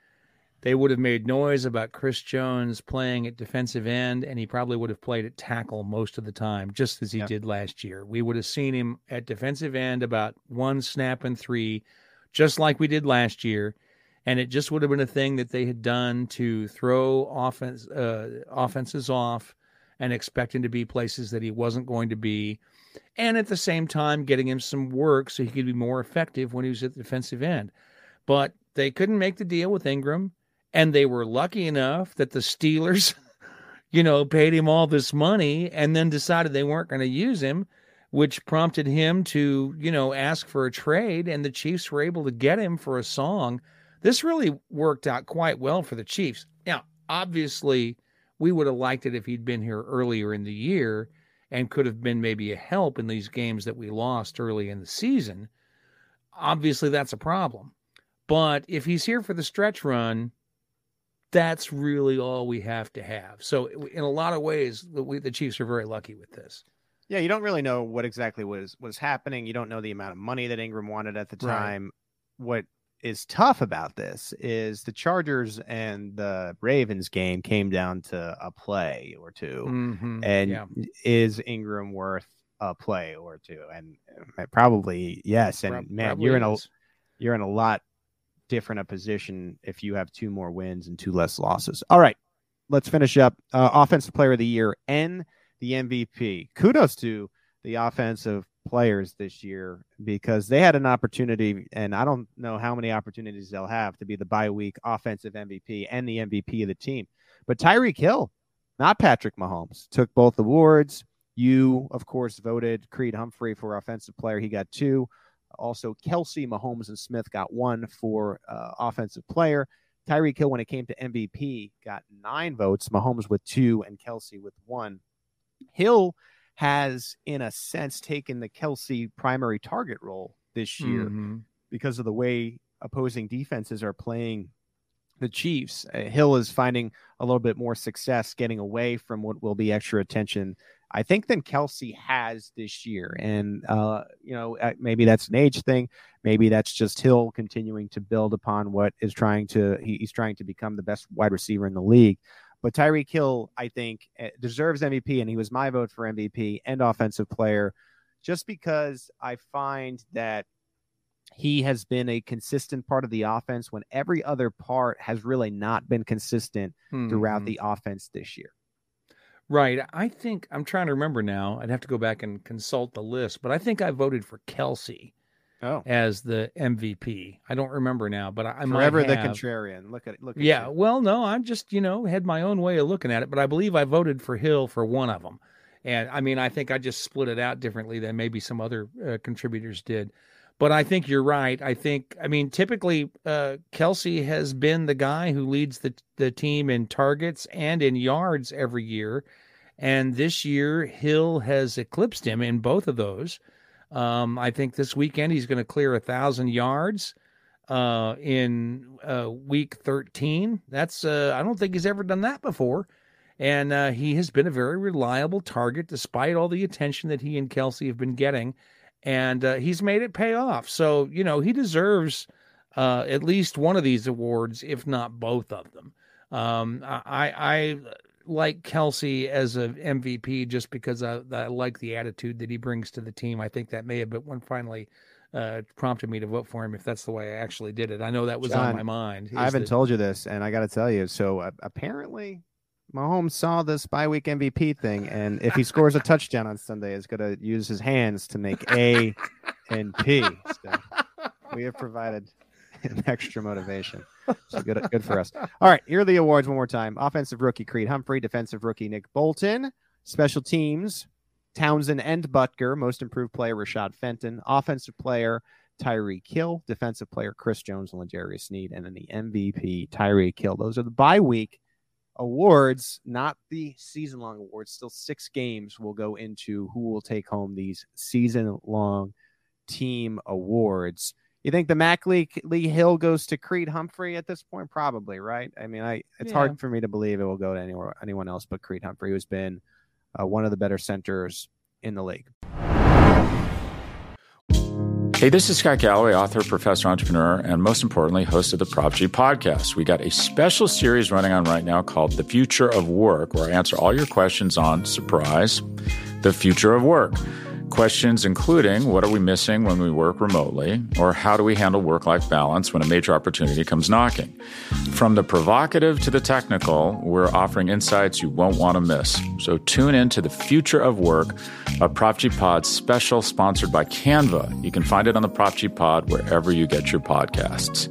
they would have made noise about Chris Jones playing at defensive end, and he probably would have played at tackle most of the time, just as he yeah. did last year. We would have seen him at defensive end about one snap and three, just like we did last year. And it just would have been a thing that they had done to throw offense, uh, offenses off and expect him to be places that he wasn't going to be. And at the same time, getting him some work so he could be more effective when he was at the defensive end. But they couldn't make the deal with Ingram. And they were lucky enough that the Steelers, you know, paid him all this money and then decided they weren't going to use him, which prompted him to, you know, ask for a trade. And the Chiefs were able to get him for a song. This really worked out quite well for the Chiefs. Now, obviously, we would have liked it if he'd been here earlier in the year and could have been maybe a help in these games that we lost early in the season. Obviously, that's a problem. But if he's here for the stretch run, that's really all we have to have. So in a lot of ways, the, we, the Chiefs are very lucky with this. Yeah, you don't really know what exactly was, was happening. You don't know the amount of money that Ingram wanted at the time. Right. What is tough about this is the Chargers and the Ravens game came down to a play or two. Mm-hmm. And yeah. is Ingram worth a play or two? And probably yes. And Pro- man, you're in a you're in a lot different a position if you have two more wins and two less losses. All right, let's finish up. Uh, offensive player of the year and the M V P. Kudos to the offensive players this year because they had an opportunity, and I don't know how many opportunities they'll have to be the bye week offensive M V P and the M V P of the team. But Tyreek Hill, not Patrick Mahomes, took both awards. You, of course, voted Creed Humphrey for offensive player. He got two. Also, Kelsey, Mahomes, and Smith got one for uh, offensive player. Tyreek Hill, when it came to M V P, got nine votes. Mahomes with two and Kelsey with one. Hill has, in a sense, taken the Kelsey primary target role this year mm-hmm. because of the way opposing defenses are playing the Chiefs. Uh, Hill is finding a little bit more success getting away from what will be extra attention, I think, than Kelsey has this year. And, uh, you know, maybe that's an age thing. Maybe that's just Hill continuing to build upon what is trying to, he, he's trying to become the best wide receiver in the league. But Tyreek Hill, I think, deserves M V P, and he was my vote for M V P and offensive player, just because I find that he has been a consistent part of the offense when every other part has really not been consistent mm-hmm. throughout the offense this year. Right. I think, I'm trying to remember now, I'd have to go back and consult the list, but I think I voted for Kelsey oh. as the M V P. I don't remember now, but I, I might have. Forever the contrarian. Look at it. Look at yeah. you. Well, no, I'm just, you know, had my own way of looking at it, but I believe I voted for Hill for one of them. And I mean, I think I just split it out differently than maybe some other uh, contributors did. But I think you're right. I think, I mean, typically uh, Kelsey has been the guy who leads the the team in targets and in yards every year. And this year, Hill has eclipsed him in both of those. Um, I think this weekend he's going to clear one thousand yards uh, in uh, week thirteen. That's uh, I don't think he's ever done that before. And uh, he has been a very reliable target despite all the attention that he and Kelsey have been getting. And uh, he's made it pay off. So, you know, he deserves uh, at least one of these awards, if not both of them. Um, I, I like Kelsey as an M V P just because I, I like the attitude that he brings to the team. I think that may have been what finally uh, prompted me to vote for him, if that's the way I actually did it. I know that was John, on my mind. I haven't that... told you this, and I got to tell you. So uh, apparently Mahomes saw this bye week M V P thing, and if he scores a touchdown on Sunday, is going to use his hands to make A and P. So we have provided an extra motivation. So good, good for us. All right, here are the awards one more time. Offensive rookie, Creed Humphrey. Defensive rookie, Nick Bolton. Special teams, Townsend and Butker. Most improved player, Rashad Fenton. Offensive player, Tyreek Hill. Defensive player, Chris Jones and L'Jarius Sneed. And then the M V P, Tyreek Hill. Those are the bye week awards, not the season-long awards. Still six games will go into who will take home these season-long team awards. You think the Mac Lee, Lee Hill goes to Creed Humphrey at this point? Probably, right? I mean, I it's yeah. hard for me to believe it will go to anywhere, anyone else but Creed Humphrey, who's been uh, one of the better centers in the league. Hey, this is Scott Galloway, author, professor, entrepreneur, and most importantly, host of the Prop G podcast. We got a special series running on right now called The Future of Work, where I answer all your questions on, surprise, the future of work. Questions including, what are we missing when we work remotely? Or how do we handle work-life balance when a major opportunity comes knocking? From the provocative to the technical, we're offering insights you won't want to miss. So tune in to The Future of Work, a Prop G Pod special sponsored by Canva. You can find it on the Prop G Pod wherever you get your podcasts.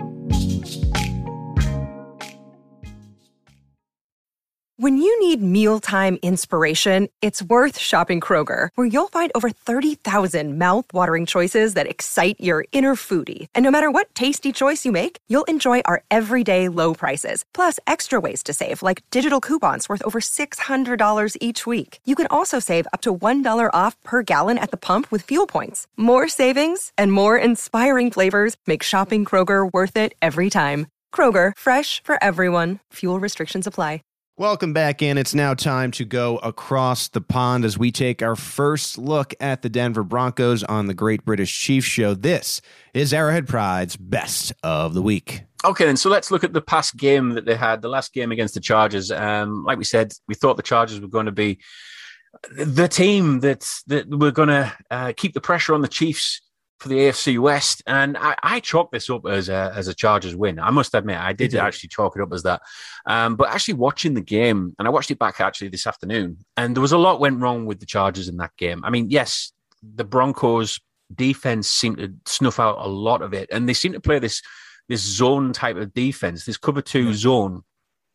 When you need mealtime inspiration, it's worth shopping Kroger, where you'll find over thirty thousand mouth-watering choices that excite your inner foodie. And no matter what tasty choice you make, you'll enjoy our everyday low prices, plus extra ways to save, like digital coupons worth over six hundred dollars each week. You can also save up to one dollar off per gallon at the pump with fuel points. More savings and more inspiring flavors make shopping Kroger worth it every time. Kroger, fresh for everyone. Fuel restrictions apply. Welcome back in. It's now time to go across the pond as we take our first look at the Denver Broncos on the Great British Chiefs Show. This is Arrowhead Pride's Best of the Week. Okay, then, so let's look at the past game that they had, the last game against the Chargers. Um, like we said, we thought the Chargers were going to be the team that, that were going to uh, keep the pressure on the Chiefs for the A F C West, and I, I chalked this up as a, as a Chargers win. I must admit, I did actually chalk it up as that. Um, but actually watching the game, and I watched it back actually this afternoon, and there was a lot went wrong with the Chargers in that game. I mean, yes, the Broncos defense seemed to snuff out a lot of it, and they seem to play this this zone type of defense, this cover two mm-hmm. zone,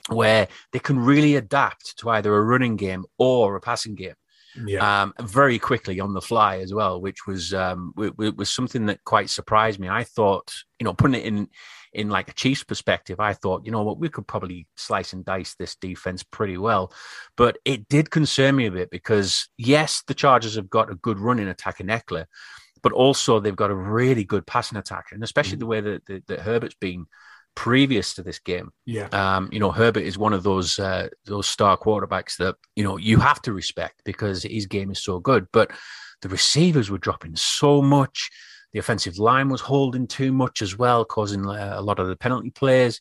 where they can really adapt to either a running game or a passing game. Yeah. Um, very quickly on the fly as well, which was um, w- w- was something that quite surprised me. I thought, you know, putting it in in like a Chiefs perspective, I thought, you know what, we could probably slice and dice this defense pretty well. But it did concern me a bit because, yes, the Chargers have got a good running attack in Eckler, but also they've got a really good passing attack, and especially mm. the way that, that, that Herbert's been previous to this game. Yeah. Um, you know, Herbert is one of those uh, those star quarterbacks that, you know, you have to respect because his game is so good. But the receivers were dropping so much. The offensive line was holding too much as well, causing a lot of the penalty plays.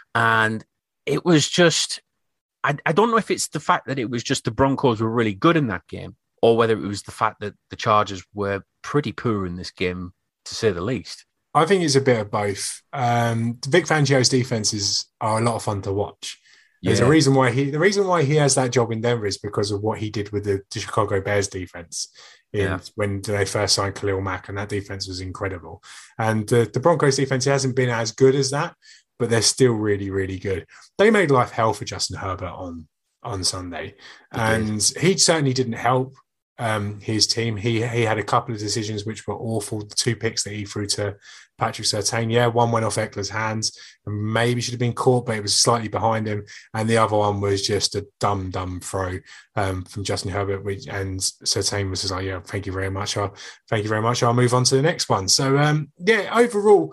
And it was just, I, I don't know if it's the fact that it was just the Broncos were really good in that game, or whether it was the fact that the Chargers were pretty poor in this game, to say the least. I think it's a bit of both. Um, Vic Fangio's defenses are a lot of fun to watch. There's yeah. a reason why he the reason why he has that job in Denver is because of what he did with the, the Chicago Bears defense in, yeah. when they first signed Khalil Mack, and that defense was incredible. And the, the Broncos defense hasn't been as good as that, but they're still really, really good. They made life hell for Justin Herbert on on Sunday, and he certainly didn't help Um, his team. He he had a couple of decisions which were awful. The two picks that he threw to Patrick Surtain, yeah, one went off Eckler's hands and maybe should have been caught, but it was slightly behind him. And the other one was just a dumb, dumb throw um, from Justin Herbert. Which, and Surtain was just like, yeah, thank you very much. I'll, thank you very much. I'll move on to the next one. So, um, yeah, overall,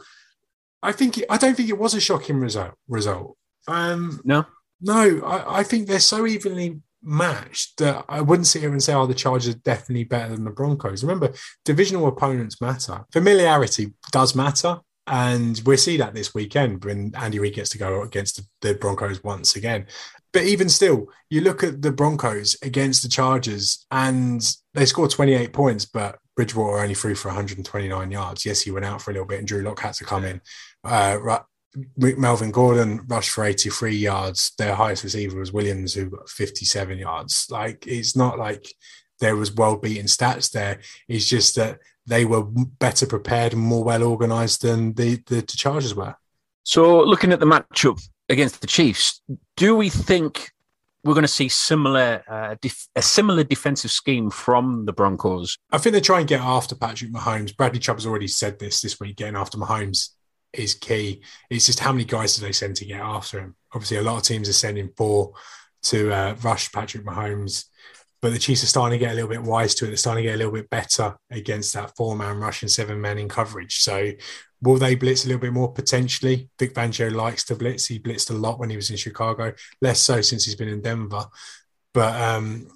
I think it, I don't think it was a shocking result. result. Um, no, no, I, I think they're so evenly matched that I wouldn't sit here and say, oh, the Chargers are definitely better than the Broncos. Remember, divisional opponents matter. Familiarity does matter. And we'll see that this weekend when Andy Reid gets to go against the Broncos once again. But even still, you look at the Broncos against the Chargers and they scored twenty-eight points, but Bridgewater only threw for one hundred twenty-nine yards. Yes, he went out for a little bit and Drew Lock had to come in. Uh, Melvin Gordon rushed for eighty-three yards. Their highest receiver was Williams, who got fifty-seven yards. Like, it's not like there was well-beaten stats there. It's just that they were better prepared and more well-organised than the, the, the Chargers were. So looking at the matchup against the Chiefs, do we think we're going to see similar uh, def- a similar defensive scheme from the Broncos? I think they try and get after Patrick Mahomes. Bradley Chubb has already said this this week, getting after Mahomes is key. It's just how many guys do they send to get after him? Obviously, a lot of teams are sending four to uh, rush Patrick Mahomes, but the Chiefs are starting to get a little bit wise to it. They're starting to get a little bit better against that four-man rush and seven-man in coverage. So will they blitz a little bit more? Potentially. Vic Fangio likes to blitz. He blitzed a lot when he was in Chicago, less so since he's been in Denver. But um,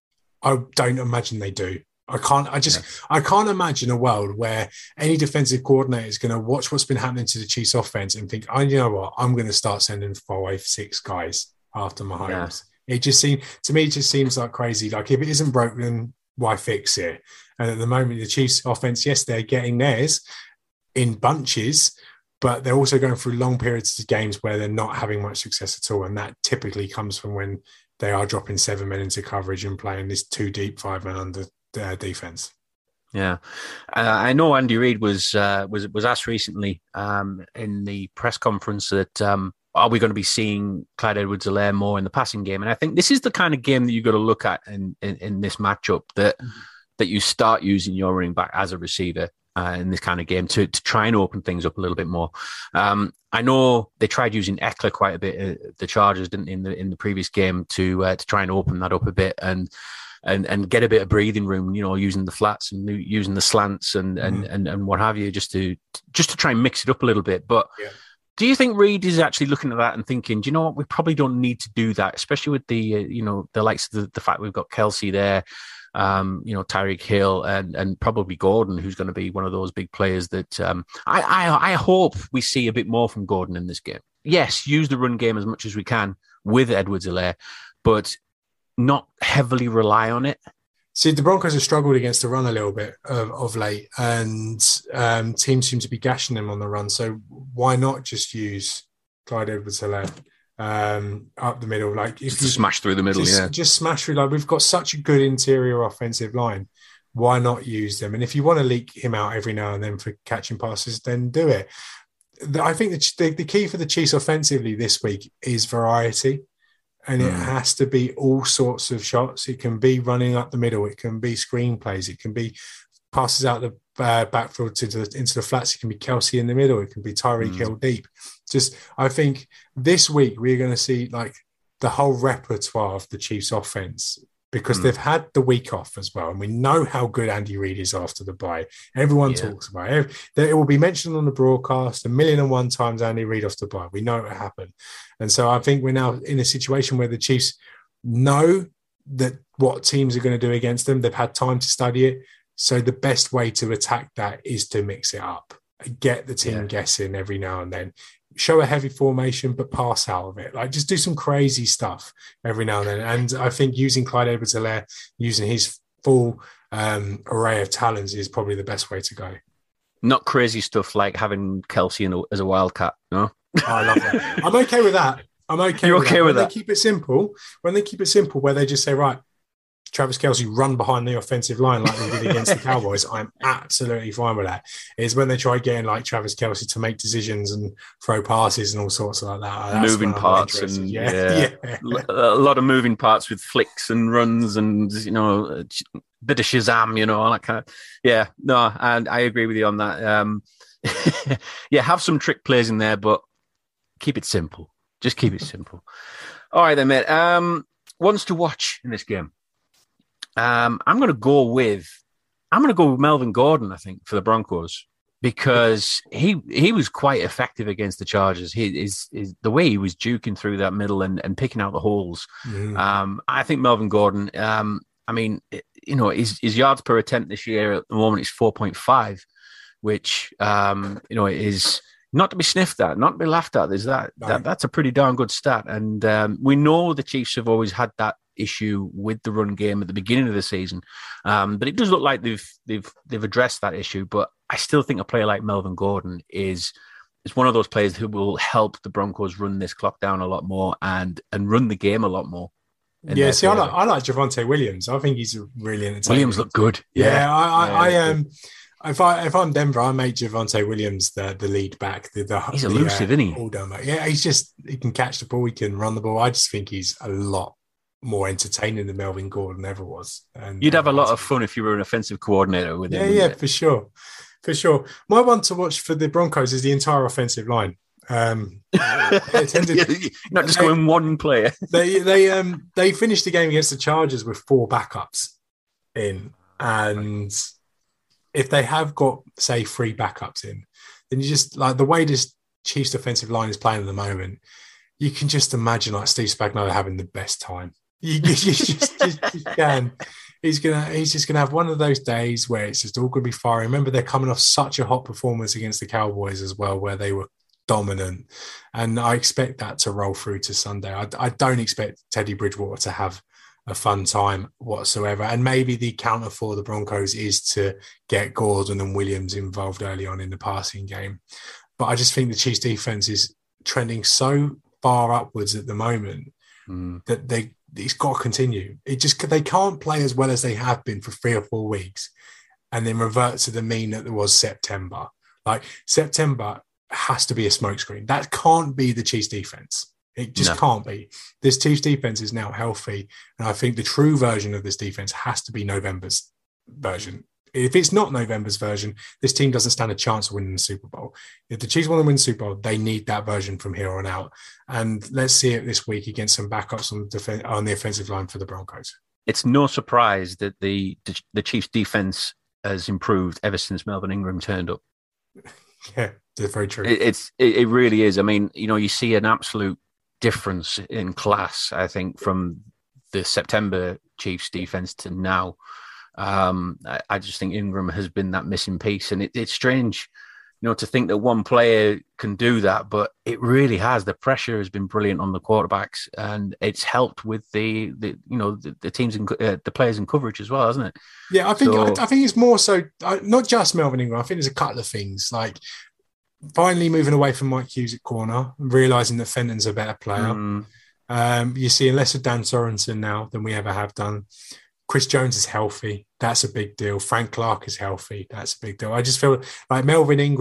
I don't imagine they do. I can't. I just. Yeah. I can't imagine a world where any defensive coordinator is going to watch what's been happening to the Chiefs' offense and think, "Oh, you know what? I'm going to start sending five, six guys after Mahomes." Yeah. It just seems to me. It just seems like crazy. Like, if it isn't broken, why fix it? And at the moment, the Chiefs' offense, yes, they're getting theirs in bunches, but they're also going through long periods of games where they're not having much success at all, and that typically comes from when they are dropping seven men into coverage and playing this two deep, five men under. Their defense. Yeah, uh, I know Andy Reid was uh, was was asked recently um, in the press conference that um, are we going to be seeing Clyde Edwards-Helaire more in the passing game? And I think this is the kind of game that you've got to look at in in, in this matchup that mm-hmm. that you start using your running back as a receiver uh, in this kind of game to to try and open things up a little bit more. Um, I know they tried using Eckler quite a bit. Uh, the Chargers didn't in the in the previous game to uh, to try and open that up a bit and. And and get a bit of breathing room, you know, using the flats and using the slants and mm. and, and and what have you, just to just to try and mix it up a little bit. But yeah. Do you think Reid is actually looking at that and thinking, do you know what, we probably don't need to do that, especially with the uh, you know the likes of the, the fact we've got Kelsey there, um, you know, Tyreek Hill and and probably Gordon, who's going to be one of those big players that um, I, I I hope we see a bit more from Gordon in this game. Yes, use the run game as much as we can with Edwards-Helaire, but not heavily rely on it. See, the Broncos have struggled against the run a little bit of, of late, and um, teams seem to be gashing them on the run. So why not just use Clyde Edwards-Helaire um, up the middle? Like, if just you smash through the middle, just, yeah, just smash through. Like, we've got such a good interior offensive line. Why not use them? And if you want to leak him out every now and then for catching passes, then do it. the, I think the, the the key for the Chiefs offensively this week is variety. And it mm. has to be all sorts of shots. It can be running up the middle. It can be screenplays. It can be passes out the uh, backfield to the, into the flats. It can be Kelsey in the middle. It can be Tyreek mm. Hill deep. Just, I think this week we're going to see like the whole repertoire of the Chiefs offense because mm. they've had the week off as well. And we know how good Andy Reid is after the bye. Everyone yeah. talks about it. It will be mentioned on the broadcast a million and one times Andy Reid off the bye. We know it happened. And so I think we're now in a situation where the Chiefs know that what teams are going to do against them. They've had time to study it. So the best way to attack that is to mix it up. Get the team yeah. guessing every now and then. Show a heavy formation, but pass out of it. Like just do some crazy stuff every now and then. And I think using Clyde Edwards-Helaire, using his full um, array of talents is probably the best way to go. Not crazy stuff like having Kelsey in a, as a wildcat, no? Oh, I love that. I'm okay with that. I'm okay You're with okay that. with when that? They keep it simple, when they keep it simple, where they just say, right, Travis Kelsey run behind the offensive line like they did against the Cowboys, I'm absolutely fine with that. It's when they try getting like Travis Kelsey to make decisions and throw passes and all sorts like that. That's moving parts and yeah. Yeah. yeah. a lot of moving parts with flicks and runs and, you know, a bit of Shazam, you know, all that kind of, yeah, no, and I agree with you on that. Um, yeah, have some trick plays in there, but keep it simple. Just keep it simple. All right then, mate. Um, ones to watch in this game. Um, I'm going to go with I'm going to go with Melvin Gordon, I think, for the Broncos because he he was quite effective against the Chargers. He is is the way he was juking through that middle and, and picking out the holes. Mm. Um, I think Melvin Gordon. Um, I mean, you know, his his yards per attempt this year at the moment is four point five, which um, you know is not to be sniffed at, not to be laughed at. Is that, no. that that's a pretty darn good stat, and um, we know the Chiefs have always had that issue with the run game at the beginning of the season, um, but it does look like they've they've they've addressed that issue. But I still think a player like Melvin Gordon is is one of those players who will help the Broncos run this clock down a lot more and and run the game a lot more. Yeah, see, I like I like Javonte Williams. I think he's a really entertaining. Williams look good. Yeah, yeah I I, yeah, I um. If I if I'm Denver, I make Javonte Williams the, the lead back. The, the he's the, elusive, uh, isn't he? Yeah, he's just he can catch the ball, he can run the ball. I just think he's a lot more entertaining than Melvin Gordon ever was. And you'd have a lot of fun if you were an offensive coordinator with him. Yeah, yeah, for sure, for sure. My one to watch for the Broncos is the entire offensive line. Um, attended, not just going one player. they they um they finished the game against the Chargers with four backups in, and if they have got, say, three backups in, then you just, like, the way this Chiefs defensive line is playing at the moment, you can just imagine, like, Steve Spagnuolo having the best time. You, you just, just, just can. He's gonna, he's just going to have one of those days where it's just all going to be firing. Remember, they're coming off such a hot performance against the Cowboys as well, where they were dominant. And I expect that to roll through to Sunday. I, I don't expect Teddy Bridgewater to have a fun time whatsoever. And maybe the counter for the Broncos is to get Gordon and Williams involved early on in the passing game. But I just think the Chiefs defense is trending so far upwards at the moment mm. that they it's got to continue. It just they can't play as well as they have been for three or four weeks and then revert to the mean that there was September. Like September has to be a smokescreen. That can't be the Chiefs defense. It just no. can't be. This Chiefs defense is now healthy. And I think the true version of this defense has to be November's version. If it's not November's version, this team doesn't stand a chance of winning the Super Bowl. If the Chiefs want to win the Super Bowl, they need that version from here on out. And let's see it this week against some backups on the, def- on the offensive line for the Broncos. It's no surprise that the, the, the Chiefs defense has improved ever since Melvin Ingram turned up. Yeah, that's very true. It, it's, it, it really is. I mean, you know, you see an absolute difference in class, I think, from the September Chiefs defense to now. Um, I, I just think Ingram has been that missing piece, and it, it's strange, you know, to think that one player can do that, but it really has. The pressure has been brilliant on the quarterbacks, and it's helped with the, the you know, the, the teams and uh, the players in coverage as well, hasn't it? Yeah, I think so, I, I think it's more so uh, not just Melvin Ingram. I think there's a couple of things like finally moving away from Mike Hughes at corner, realizing that Fenton's a better player. Mm. Um, you're seeing less of Dan Sorensen now than we ever have done. Chris Jones is healthy. That's a big deal. Frank Clark is healthy. That's a big deal. I just feel like Melvin Ingram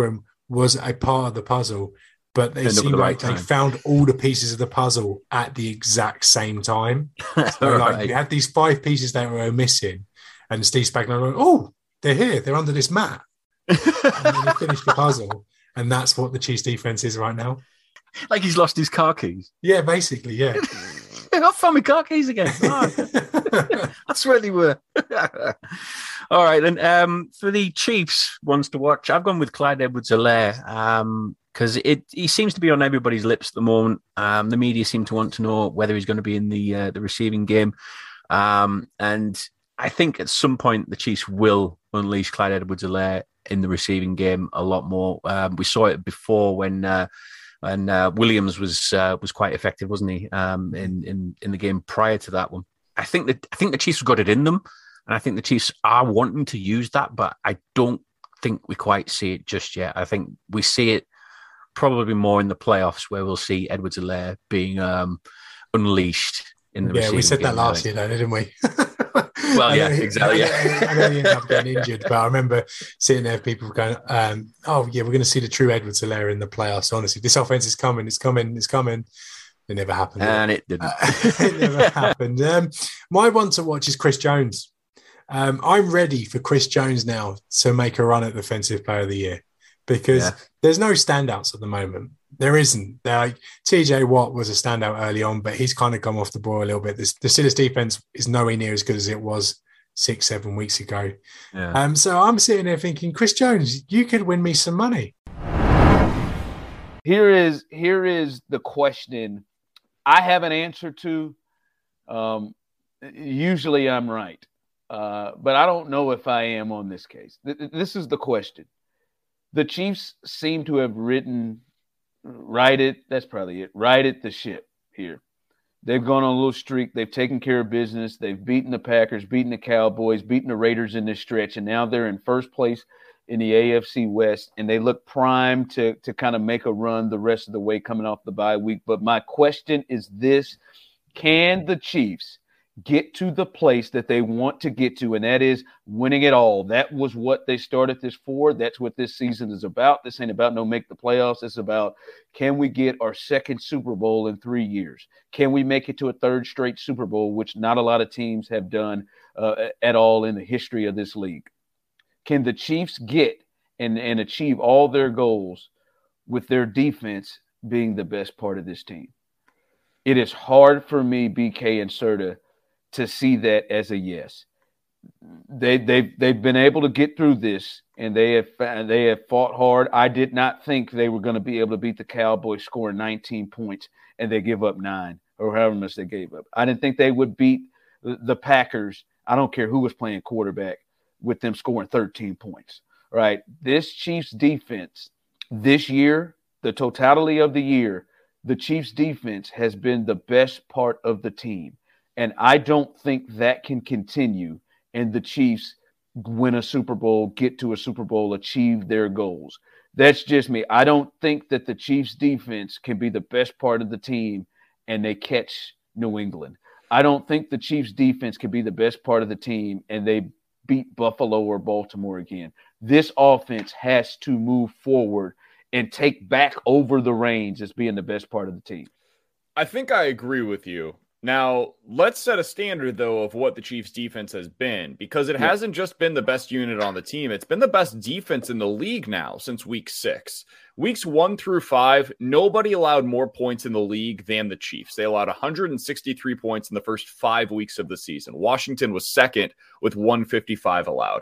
was a part of the puzzle, but they End up at seemed the like right they time. found all the pieces of the puzzle at the exact same time. So like Right. they had these five pieces that were missing, and Steve Spagnuolo went, oh, they're here, they're under this mat. And then they finished the puzzle, and that's what the Chiefs defense is right now. Like he's lost his car keys. Yeah, basically, yeah. I found my car keys again. Oh, that's where they were. All right, then um, for the Chiefs ones to watch, I've gone with Clyde Edwards-Helaire um, because it he seems to be on everybody's lips at the moment. Um, the media seem to want to know whether he's going to be in the uh, the receiving game, um, and I think at some point the Chiefs will unleash Clyde Edwards-Helaire in the receiving game a lot more. Um, we saw it before when. Uh, And uh, Williams was uh, was quite effective, wasn't he? Um, in in in the game prior to that one, I think that I think the Chiefs have got it in them, and I think the Chiefs are wanting to use that, but I don't think we quite see it just yet. I think we see it probably more in the playoffs, where we'll see Edwards-Helaire being um, unleashed in the. Yeah, we said game, that last year, though, didn't we? Well, yeah, I know, exactly. I know, I know he ended up getting injured, but I remember sitting there, people going, um, "Oh yeah, we're going to see the true Edwards-Helaire in the playoffs." Honestly, this offense is coming, it's coming, it's coming. It never happened, and it didn't. Uh, it never happened. Um, my one to watch is Chris Jones. Um, I'm ready for Chris Jones now to make a run at Defensive Player of the Year because Yeah. there's no standouts at the moment. There isn't. They're like T J Watt was a standout early on, but he's kind of gone off the boil a little bit. This, the Steelers defense is nowhere near as good as it was six, seven weeks ago. Yeah. Um, so I'm sitting there thinking, Chris Jones, you could win me some money. Here is here is the question I have an answer to. Um, usually I'm right, uh, but I don't know if I am on this case. Th- this is the question. The Chiefs seem to have ridden, righted, that's probably it, righted the ship here. They've gone on a little streak. They've taken care of business. They've beaten the Packers, beaten the Cowboys, beaten the Raiders in this stretch, and now they're in first place in the A F C West, and they look primed to, to kind of make a run the rest of the way coming off the bye week. But my question is this: can the Chiefs get to the place that they want to get to, and that is winning it all? That was what they started this for. That's what this season is about. This ain't about no make the playoffs. It's about, can we get our second Super Bowl in three years? Can we make it to a third straight Super Bowl, which not a lot of teams have done uh, at all in the history of this league? Can the Chiefs get and, and achieve all their goals with their defense being the best part of this team? It is hard for me, B K and Serta, to see that as a yes. They they've they've been able to get through this, and they have they have fought hard. I did not think they were going to be able to beat the Cowboys, scoring nineteen points, and they give up nine or however much they gave up. I didn't think they would beat the, the Packers. I don't care who was playing quarterback, with them scoring thirteen points. Right? This Chiefs defense this year, the totality of the year, the Chiefs defense has been the best part of the team. And I don't think that can continue and the Chiefs win a Super Bowl, get to a Super Bowl, achieve their goals. That's just me. I don't think that the Chiefs defense can be the best part of the team and they catch New England. I don't think the Chiefs defense can be the best part of the team and they beat Buffalo or Baltimore again. This offense has to move forward and take back over the reins as being the best part of the team. I think I agree with you. Now, let's set a standard, though, of what the Chiefs' defense has been, because it yeah. hasn't just been the best unit on the team. It's been the best defense in the league now since week six. Weeks one through five, nobody allowed more points in the league than the Chiefs. They allowed one hundred sixty-three points in the first five weeks of the season. Washington was second with one hundred fifty-five allowed.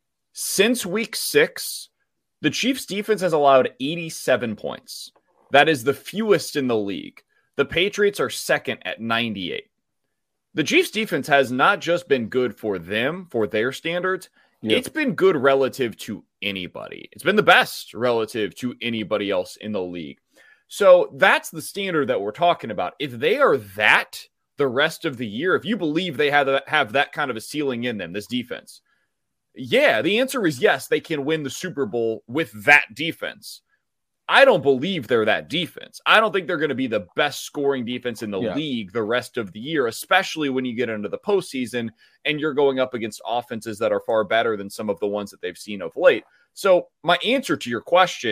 Since week six, the Chiefs' defense has allowed eighty-seven points. That is the fewest in the league. The Patriots are second at ninety-eight. The Chiefs defense has not just been good for them, for their standards. Yep. It's been good relative to anybody. It's been the best relative to anybody else in the league. So that's the standard that we're talking about. If they are that the rest of the year, if you believe they have, a, have that kind of a ceiling in them, this defense, yeah, the answer is yes, they can win the Super Bowl with that defense. I don't believe they're that defense. I don't think they're going to be the best scoring defense in the yeah. league the rest of the year, especially when you get into the postseason and you're going up against offenses that are far better than some of the ones that they've seen of late. So my answer to your question,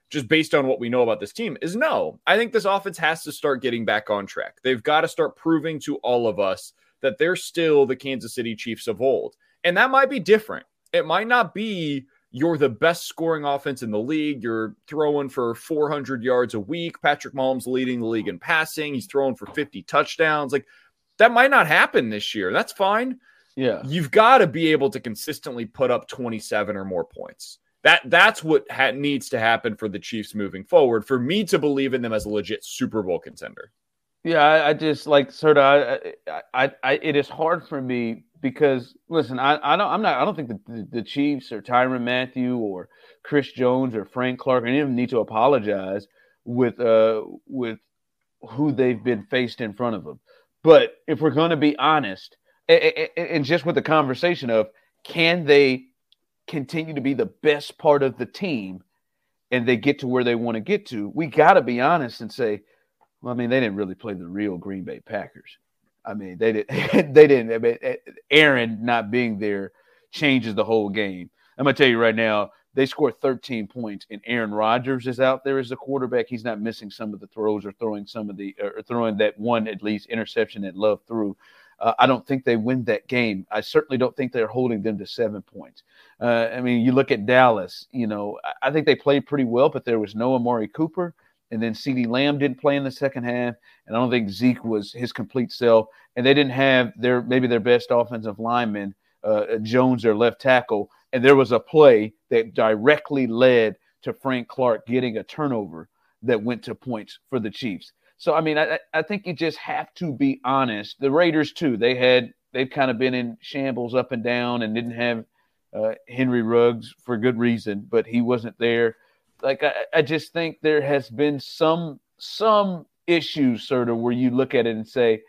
just based on what we know about this team, is no. I think this offense has to start getting back on track. They've got to start proving to all of us that they're still the Kansas City Chiefs of old. And that might be different. It might not be you're the best scoring offense in the league. You're throwing for four hundred yards a week. Patrick Mahomes leading the league in passing. He's throwing for fifty touchdowns. Like, that might not happen this year. That's fine. Yeah. You've got to be able to consistently put up twenty-seven or more points. That That's what ha- needs to happen for the Chiefs moving forward, for me to believe in them as a legit Super Bowl contender. Yeah, I, I just like sort of, I, I, I, it is hard for me because listen, I, I don't, I'm not, I don't think the, the, the Chiefs or Tyrann Mathieu or Chris Jones or Frank Clark, any of them need to apologize with, uh, with who they've been faced in front of them. But if we're going to be honest, and, and just with the conversation of can they continue to be the best part of the team and they get to where they want to get to, we got to be honest and say, well, I mean, they didn't really play the real Green Bay Packers. I mean, they didn't. They didn't. I mean, Aaron not being there changes the whole game. I'm gonna tell you right now, they scored thirteen points, and Aaron Rodgers is out there as the quarterback. He's not missing some of the throws or throwing some of the or throwing that one at least interception that Love threw. Uh, I don't think they win that game. I certainly don't think they're holding them to seven points. Uh, I mean, you look at Dallas. You know, I think they played pretty well, but there was no Amari Cooper. And then CeeDee Lamb didn't play in the second half. And I don't think Zeke was his complete self. And they didn't have their maybe their best offensive lineman, uh, Jones, their left tackle. And there was a play that directly led to Frank Clark getting a turnover that went to points for the Chiefs. So, I mean, I, I think you just have to be honest. The Raiders, too, they had they've kind of been in shambles up and down and didn't have uh, Henry Ruggs for good reason, but he wasn't there. Like, I, I just think there has been some some issues sort of where you look at it and say,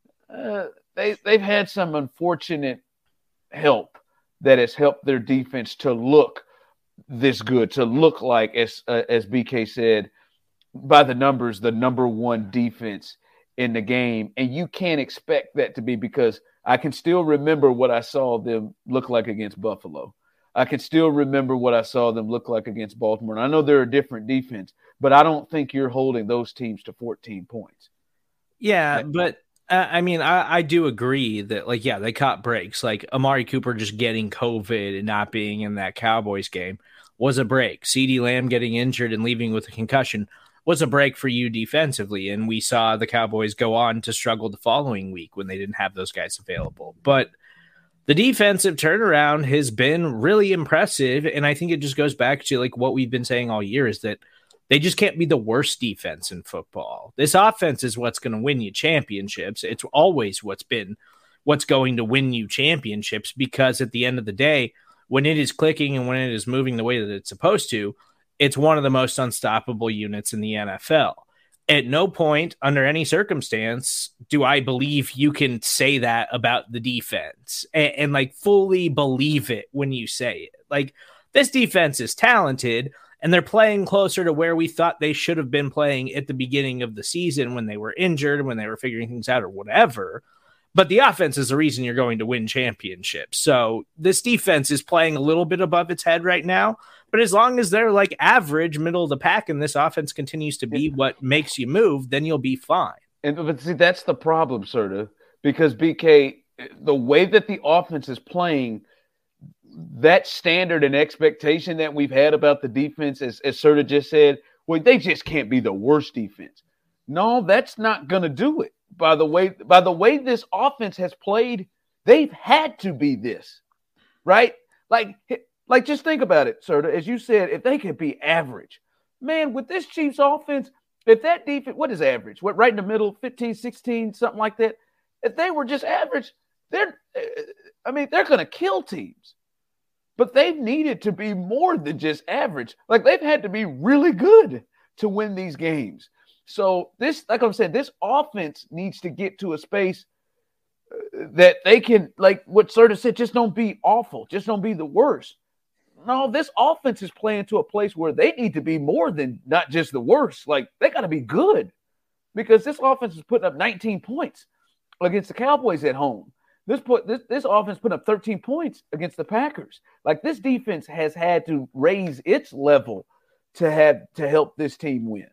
uh, they, they've had some unfortunate help that has helped their defense to look this good, to look like, as uh, as B K said, by the numbers, the number one defense in the game. And you can't expect that to be, because I can still remember what I saw them look like against Buffalo. I can still remember what I saw them look like against Baltimore. And I know they're a different defense, but I don't think you're holding those teams to fourteen points. Yeah, but uh, I mean, I, I do agree that, like, yeah, they caught breaks. Like Amari Cooper just getting COVID and not being in that Cowboys game was a break. CeeDee Lamb getting injured and leaving with a concussion was a break for you defensively. And we saw the Cowboys go on to struggle the following week when they didn't have those guys available. But the defensive turnaround has been really impressive, and I think it just goes back to like what we've been saying all year, is that they just can't be the worst defense in football. This offense is what's going to win you championships. It's always what's been what's going to win you championships, because at the end of the day, when it is clicking and when it is moving the way that it's supposed to, it's one of the most unstoppable units in the N F L. At no point, under any circumstance, do I believe you can say that about the defense and, and like fully believe it when you say it. Like, this defense is talented and they're playing closer to where we thought they should have been playing at the beginning of the season when they were injured, when they were figuring things out or whatever. But the offense is the reason you're going to win championships. So this defense is playing a little bit above its head right now. But as long as they're like average, middle of the pack, and this offense continues to be what makes you move, then you'll be fine. And but see, that's the problem, Serta, because B K, the way that the offense is playing, that standard and expectation that we've had about the defense, as, as Serta just said, well, they just can't be the worst defense. No, that's not going to do it. By the way, by the way this offense has played, they've had to be this, right? Like. Like, just think about it, Serta. As you said, if they could be average, man, with this Chiefs offense, if that defense, what is average? What, right in the middle, fifteen, sixteen, something like that? If they were just average, they're, I mean, they're going to kill teams. But they've needed to be more than just average. Like, they've had to be really good to win these games. So this, like I'm saying, this offense needs to get to a space that they can, like what Serta said, just don't be awful. Just don't be the worst. No, this offense is playing to a place where they need to be more than not just the worst. Like, they got to be good, because this offense is putting up nineteen points against the Cowboys at home. This put this this offense put up thirteen points against the Packers. Like, this defense has had to raise its level to have to help this team win?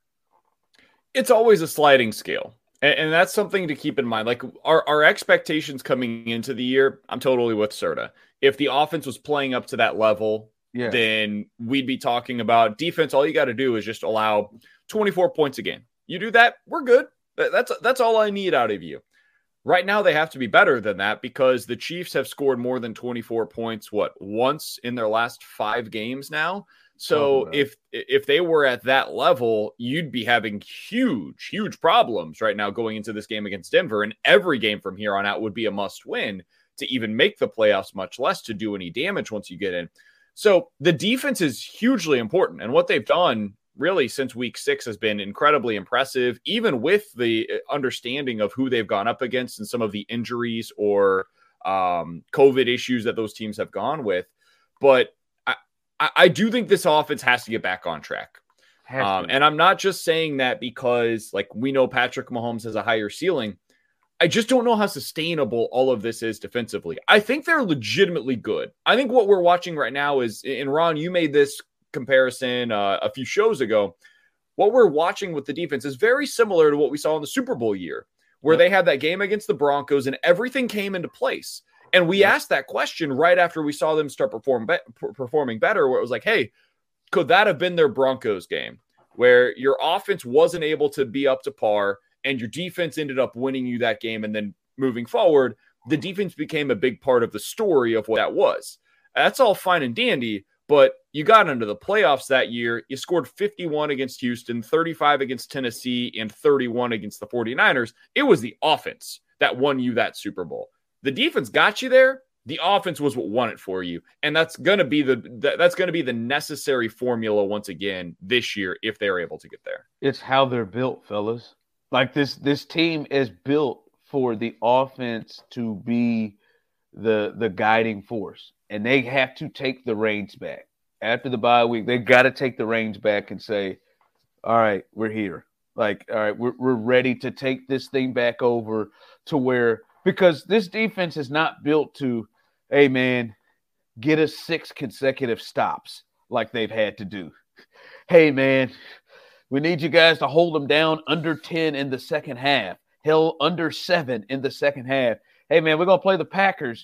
It's always a sliding scale. And, and that's something to keep in mind. Like our, our expectations coming into the year, I'm totally with Serta. If the offense was playing up to that level, yeah. then we'd be talking about defense. All you got to do is just allow twenty-four points a game. You do that, we're good. That's that's all I need out of you. Right now, they have to be better than that because the Chiefs have scored more than twenty-four points, what, once in their last five games now? So oh, if if they were at that level, you'd be having huge, huge problems right now going into this game against Denver. And every game from here on out would be a must win to even make the playoffs, much less to do any damage once you get in. So the defense is hugely important. And what they've done really since week six has been incredibly impressive, even with the understanding of who they've gone up against and some of the injuries or um, COVID issues that those teams have gone with. But I, I do think this offense has to get back on track. Um, and I'm not just saying that because like we know Patrick Mahomes has a higher ceiling. I just don't know how sustainable all of this is defensively. I think they're legitimately good. I think what we're watching right now is, and Ron, you made this comparison uh, a few shows ago. What we're watching with the defense is very similar to what we saw in the Super Bowl year, where yep. they had that game against the Broncos and everything came into place. And we yep. asked that question right after we saw them start perform be- performing better, where it was like, hey, could that have been their Broncos game where your offense wasn't able to be up to par and your defense ended up winning you that game? And then moving forward, the defense became a big part of the story of what that was. That's all fine and dandy, but you got into the playoffs that year. You scored fifty-one against Houston, thirty-five against Tennessee, and thirty-one against the 49ers. It was the offense that won you that Super Bowl. The defense got you there. The offense was what won it for you. And that's going to be the that's going to be the necessary formula once again this year if they're able to get there. It's how they're built, fellas. Like this this team is built for the offense to be the the guiding force. And they have to take the reins back. After the bye week, they got to take the reins back and say, all right, we're here. Like, all right, we're we're ready to take this thing back over to where, because this defense is not built to, hey, man, get us six consecutive stops like they've had to do. Hey, man, we need you guys to hold them down under ten in the second half. Hell, under seven in the second half. Hey, man, we're going to play the Packers.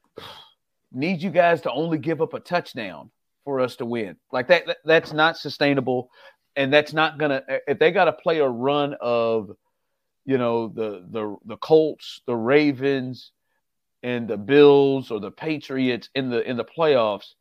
Need you guys to only give up a touchdown for us to win. Like that, that that's not sustainable. And that's not going to – if they got to play a run of, you know, the the the Colts, the Ravens, and the Bills or the Patriots in the in the playoffs,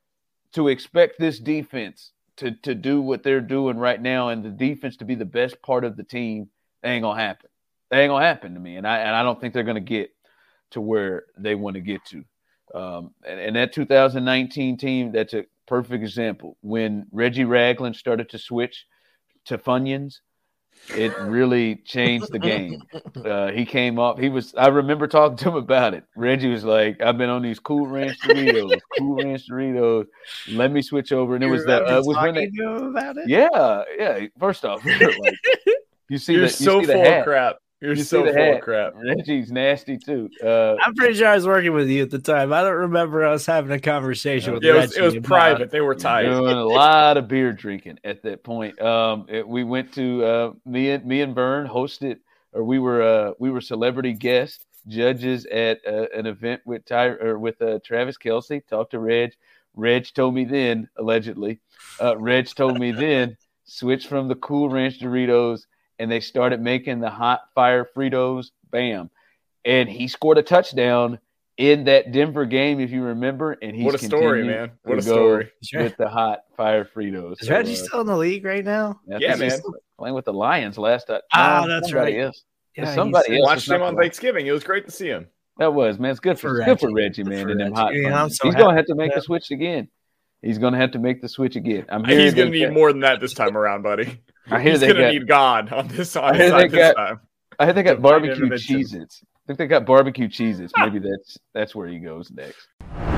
to expect this defense to to do what they're doing right now and the defense to be the best part of the team, that ain't gonna happen. That ain't gonna happen to me, and I and I don't think they're gonna get to where they want to get to. Um, and, and that two thousand nineteen team, that's a perfect example. When Reggie Ragland started to switch to Funyuns, it really changed the game. Uh, he came up. He was. I remember talking to him about it. Reggie was like, "I've been on these Cool Ranch Doritos, Cool Ranch Doritos. Let me switch over." And it you was that. Uh, was when they, about it? Yeah, yeah. First off, like, you see, you're the, you so see the full hat. of crap. You're You so see the full hat. of crap. Reggie's nasty too. Uh, I'm pretty sure I was working with you at the time. I don't remember us having a conversation with Yeah, it was, Reggie it was about- private. They were tired. doing a lot of beer drinking at that point. Um, it, we went to uh, me and me and Vern hosted, or we were uh, we were celebrity guest judges at uh, an event with Ty or with uh, Travis Kelce. Talked to Reg. Reg told me then, allegedly, uh, Reg told me then, switch from the Cool Ranch Doritos, and they started making the hot fire Fritos. Bam, and he scored a touchdown in that Denver game, if you remember. And he's What a story, continued man! What to a go story. with the hot fire Fritos. Is Reggie So, uh, still in the league right now? I Yeah, think he's man. still playing with the Lions last time. Ah, Um, that's somebody right. Else. Yeah, somebody he's- else. Watched was him on not- Thanksgiving. It was great to see him. That was, man. It's good for, For it's good for Reggie. Reggie, man. For And them Reggie. hot. Yeah, I'm Funyuns. so He's gonna happy have to with make the that. switch again. He's gonna have to make the switch again. I'm He's hearing going to they need got- more than that this time around, buddy. I hear He's they going to got- need God on this on I his hear side they this got- time. I think they got Divine barbecue intervention. Cheez-Its. I think they got barbecue Cheez-Its. Maybe that's that's where he goes next.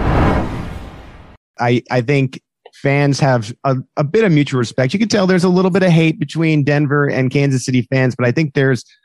I, I think fans have a, a bit of mutual respect. You can tell there's a little bit of hate between Denver and Kansas City fans, but I think there's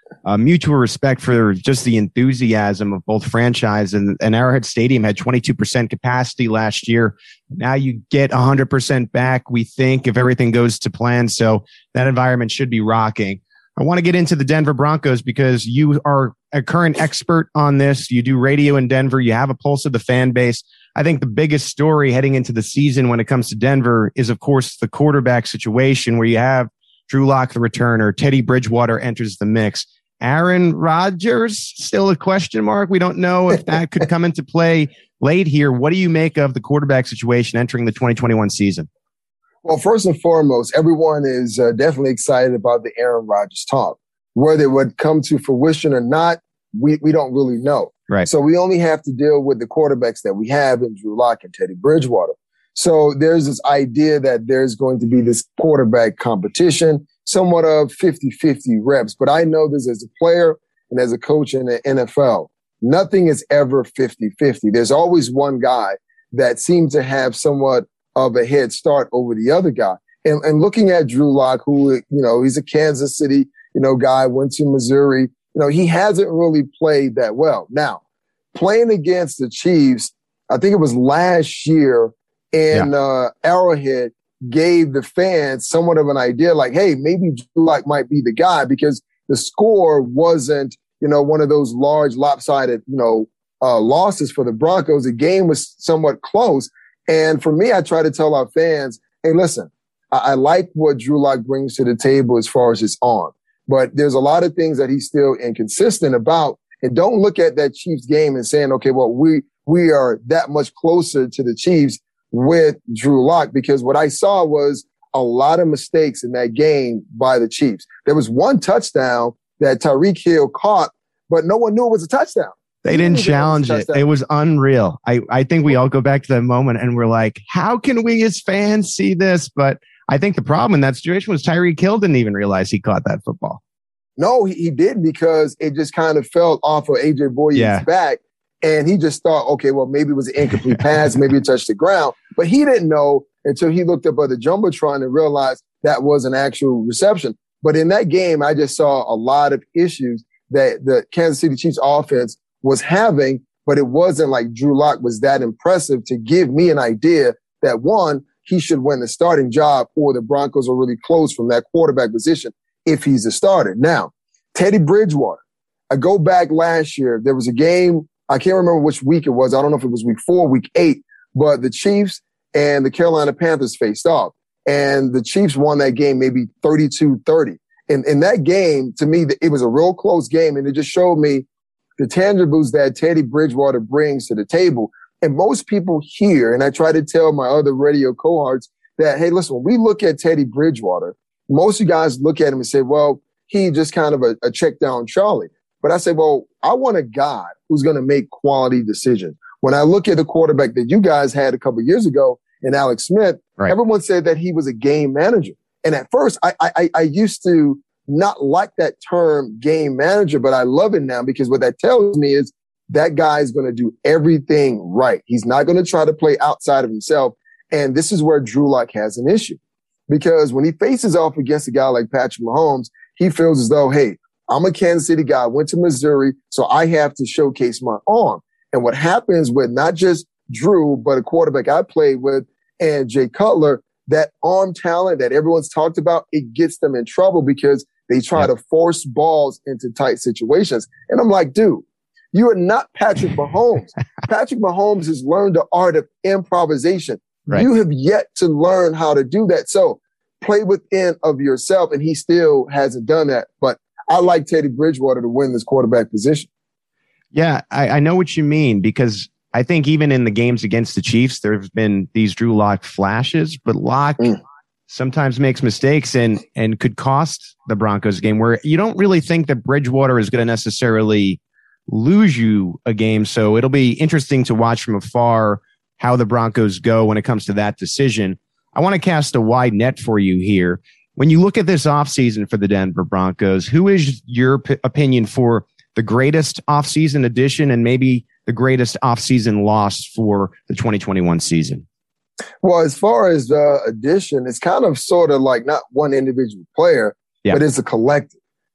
uh, mutual respect for just the enthusiasm of both franchise. And, and Arrowhead Stadium had twenty-two percent capacity last year. Now you get one hundred percent back, we think, if everything goes to plan. So that environment should be rocking. I want to get into the Denver Broncos because you are a current expert on this. You do radio in Denver. You have a pulse of the fan base. I think the biggest story heading into the season when it comes to Denver is, of course, the quarterback situation where you have Drew Lock, the returner. Teddy Bridgewater enters the mix. Aaron Rodgers, still a question mark. We don't know if that could come into play late here. What do you make of the quarterback situation entering the twenty twenty-one season? Well, first and foremost, everyone is uh, definitely excited about the Aaron Rodgers talk. Whether it would come to fruition or not, we, we don't really know. Right. So we only have to deal with the quarterbacks that we have in Drew Lock and Teddy Bridgewater. So there's this idea that there's going to be this quarterback competition, somewhat of fifty-fifty reps. But I know this as a player and as a coach in the N F L. Nothing is ever fifty-fifty. There's always one guy that seems to have somewhat of a head start over the other guy. And, and looking at Drew Lock, who, you know, he's a Kansas City, you know, guy, went to Missouri. You know, he hasn't really played that well. Now, playing against the Chiefs, I think it was last year in yeah. uh, Arrowhead, gave the fans somewhat of an idea like, hey, maybe Drew Lock might be the guy because the score wasn't, you know, one of those large lopsided, you know, uh, losses for the Broncos. The game was somewhat close. And for me, I try to tell our fans, hey, listen, I, I like what Drew Lock brings to the table as far as his arm, but there's a lot of things that he's still inconsistent about. And don't look at that Chiefs game and saying, okay, well, we, we are that much closer to the Chiefs with Drew Lock, because what I saw was a lot of mistakes in that game by the Chiefs. There was one touchdown that Tyreek Hill caught, but no one knew it was a touchdown. They didn't challenge it. It was unreal. I, I think we all go back to that moment and we're like, how can we as fans see this? But I think the problem in that situation was Tyreek Hill didn't even realize he caught that football. No, he, he did because it just kind of fell off of A J Boyer's yeah. back. And he just thought, okay, well, maybe it was an incomplete pass. Maybe it touched the ground. But he didn't know until he looked up at the Jumbotron and realized that was an actual reception. But in that game, I just saw a lot of issues that the Kansas City Chiefs offense was having, but it wasn't like Drew Lock was that impressive to give me an idea that, one, he should win the starting job or the Broncos are really close from that quarterback position if he's a starter. Now, Teddy Bridgewater, I go back last year. There was a game, I can't remember which week it was. I don't know if it was week four, week eight, but the Chiefs and the Carolina Panthers faced off. And the Chiefs won that game maybe thirty-two thirty. And in that game, to me, it was a real close game, and it just showed me the tangibles that Teddy Bridgewater brings to the table. And most people here, and I try to tell my other radio cohorts that, hey, listen, when we look at Teddy Bridgewater, most of you guys look at him and say, well, he just kind of a, a check down Charlie. But I say, well, I want a guy who's going to make quality decisions. When I look at the quarterback that you guys had a couple of years ago in Alex Smith, right. everyone said that he was a game manager. And at first, I, I, I used to not like that term game manager, but I love it now because what that tells me is that guy is going to do everything right. He's not going to try to play outside of himself. And this is where Drew Lock has an issue because when he faces off against a guy like Patrick Mahomes, he feels as though, hey, I'm a Kansas City guy, went to Missouri, so I have to showcase my arm. And what happens with not just Drew, but a quarterback I played with and Jay Cutler, that arm talent that everyone's talked about, it gets them in trouble because they try yeah. to force balls into tight situations. And I'm like, dude, you are not Patrick Mahomes. Patrick Mahomes has learned the art of improvisation. Right. You have yet to learn how to do that. So play within of yourself. And he still hasn't done that. But I like Teddy Bridgewater to win this quarterback position. Yeah, I, I know what you mean because I think even in the games against the Chiefs, there have been these Drew Lock flashes, but Lock mm. sometimes makes mistakes and and could cost the Broncos game where you don't really think that Bridgewater is going to necessarily lose you a game. So it'll be interesting to watch from afar how the Broncos go when it comes to that decision. I want to cast a wide net for you here. When you look at this offseason for the Denver Broncos, who is your p- opinion for the greatest offseason addition and maybe the greatest offseason loss for the twenty twenty-one season? Well, as far as the addition, it's kind of sort of like not one individual player, yeah. but it's a collective.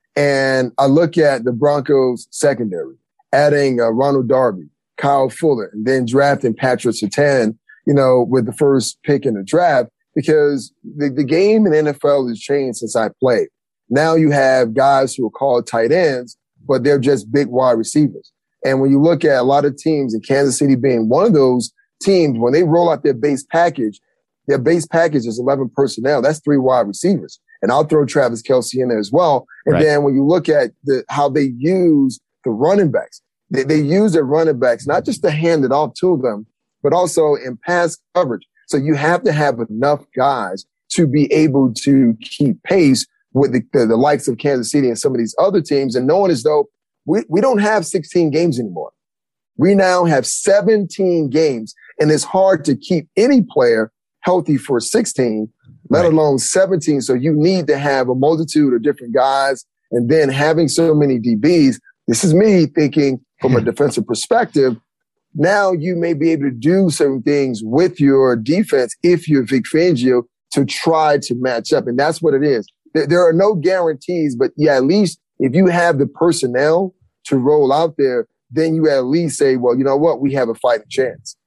And I look at the Broncos secondary, adding uh, Ronald Darby, Kyle Fuller, and then drafting Patrick Surtain, you know, with the first pick in the draft, because the, the game in the N F L has changed since I played. Now you have guys who are called tight ends, but they're just big wide receivers. And when you look at a lot of teams, and Kansas City being one of those teams, when they roll out their base package, their base package is eleven personnel. That's three wide receivers. And I'll throw Travis Kelce in there as well. And right. then when you look at the, how they use the running backs, they, they use their running backs, not just to hand it off to them, but also in pass coverage. So you have to have enough guys to be able to keep pace with the, the, the likes of Kansas City and some of these other teams, and knowing as though we, we don't have sixteen games anymore. We now have seventeen games, and it's hard to keep any player healthy for sixteen, let right. alone seventeen. So you need to have a multitude of different guys, and then having so many D Bs. This is me thinking from a defensive perspective. Now you may be able to do certain things with your defense if you're Vic Fangio to try to match up. And that's what it is. There, there are no guarantees, but yeah, at least if you have the personnel to roll out there, then you at least say, well, you know what? We have a fighting chance.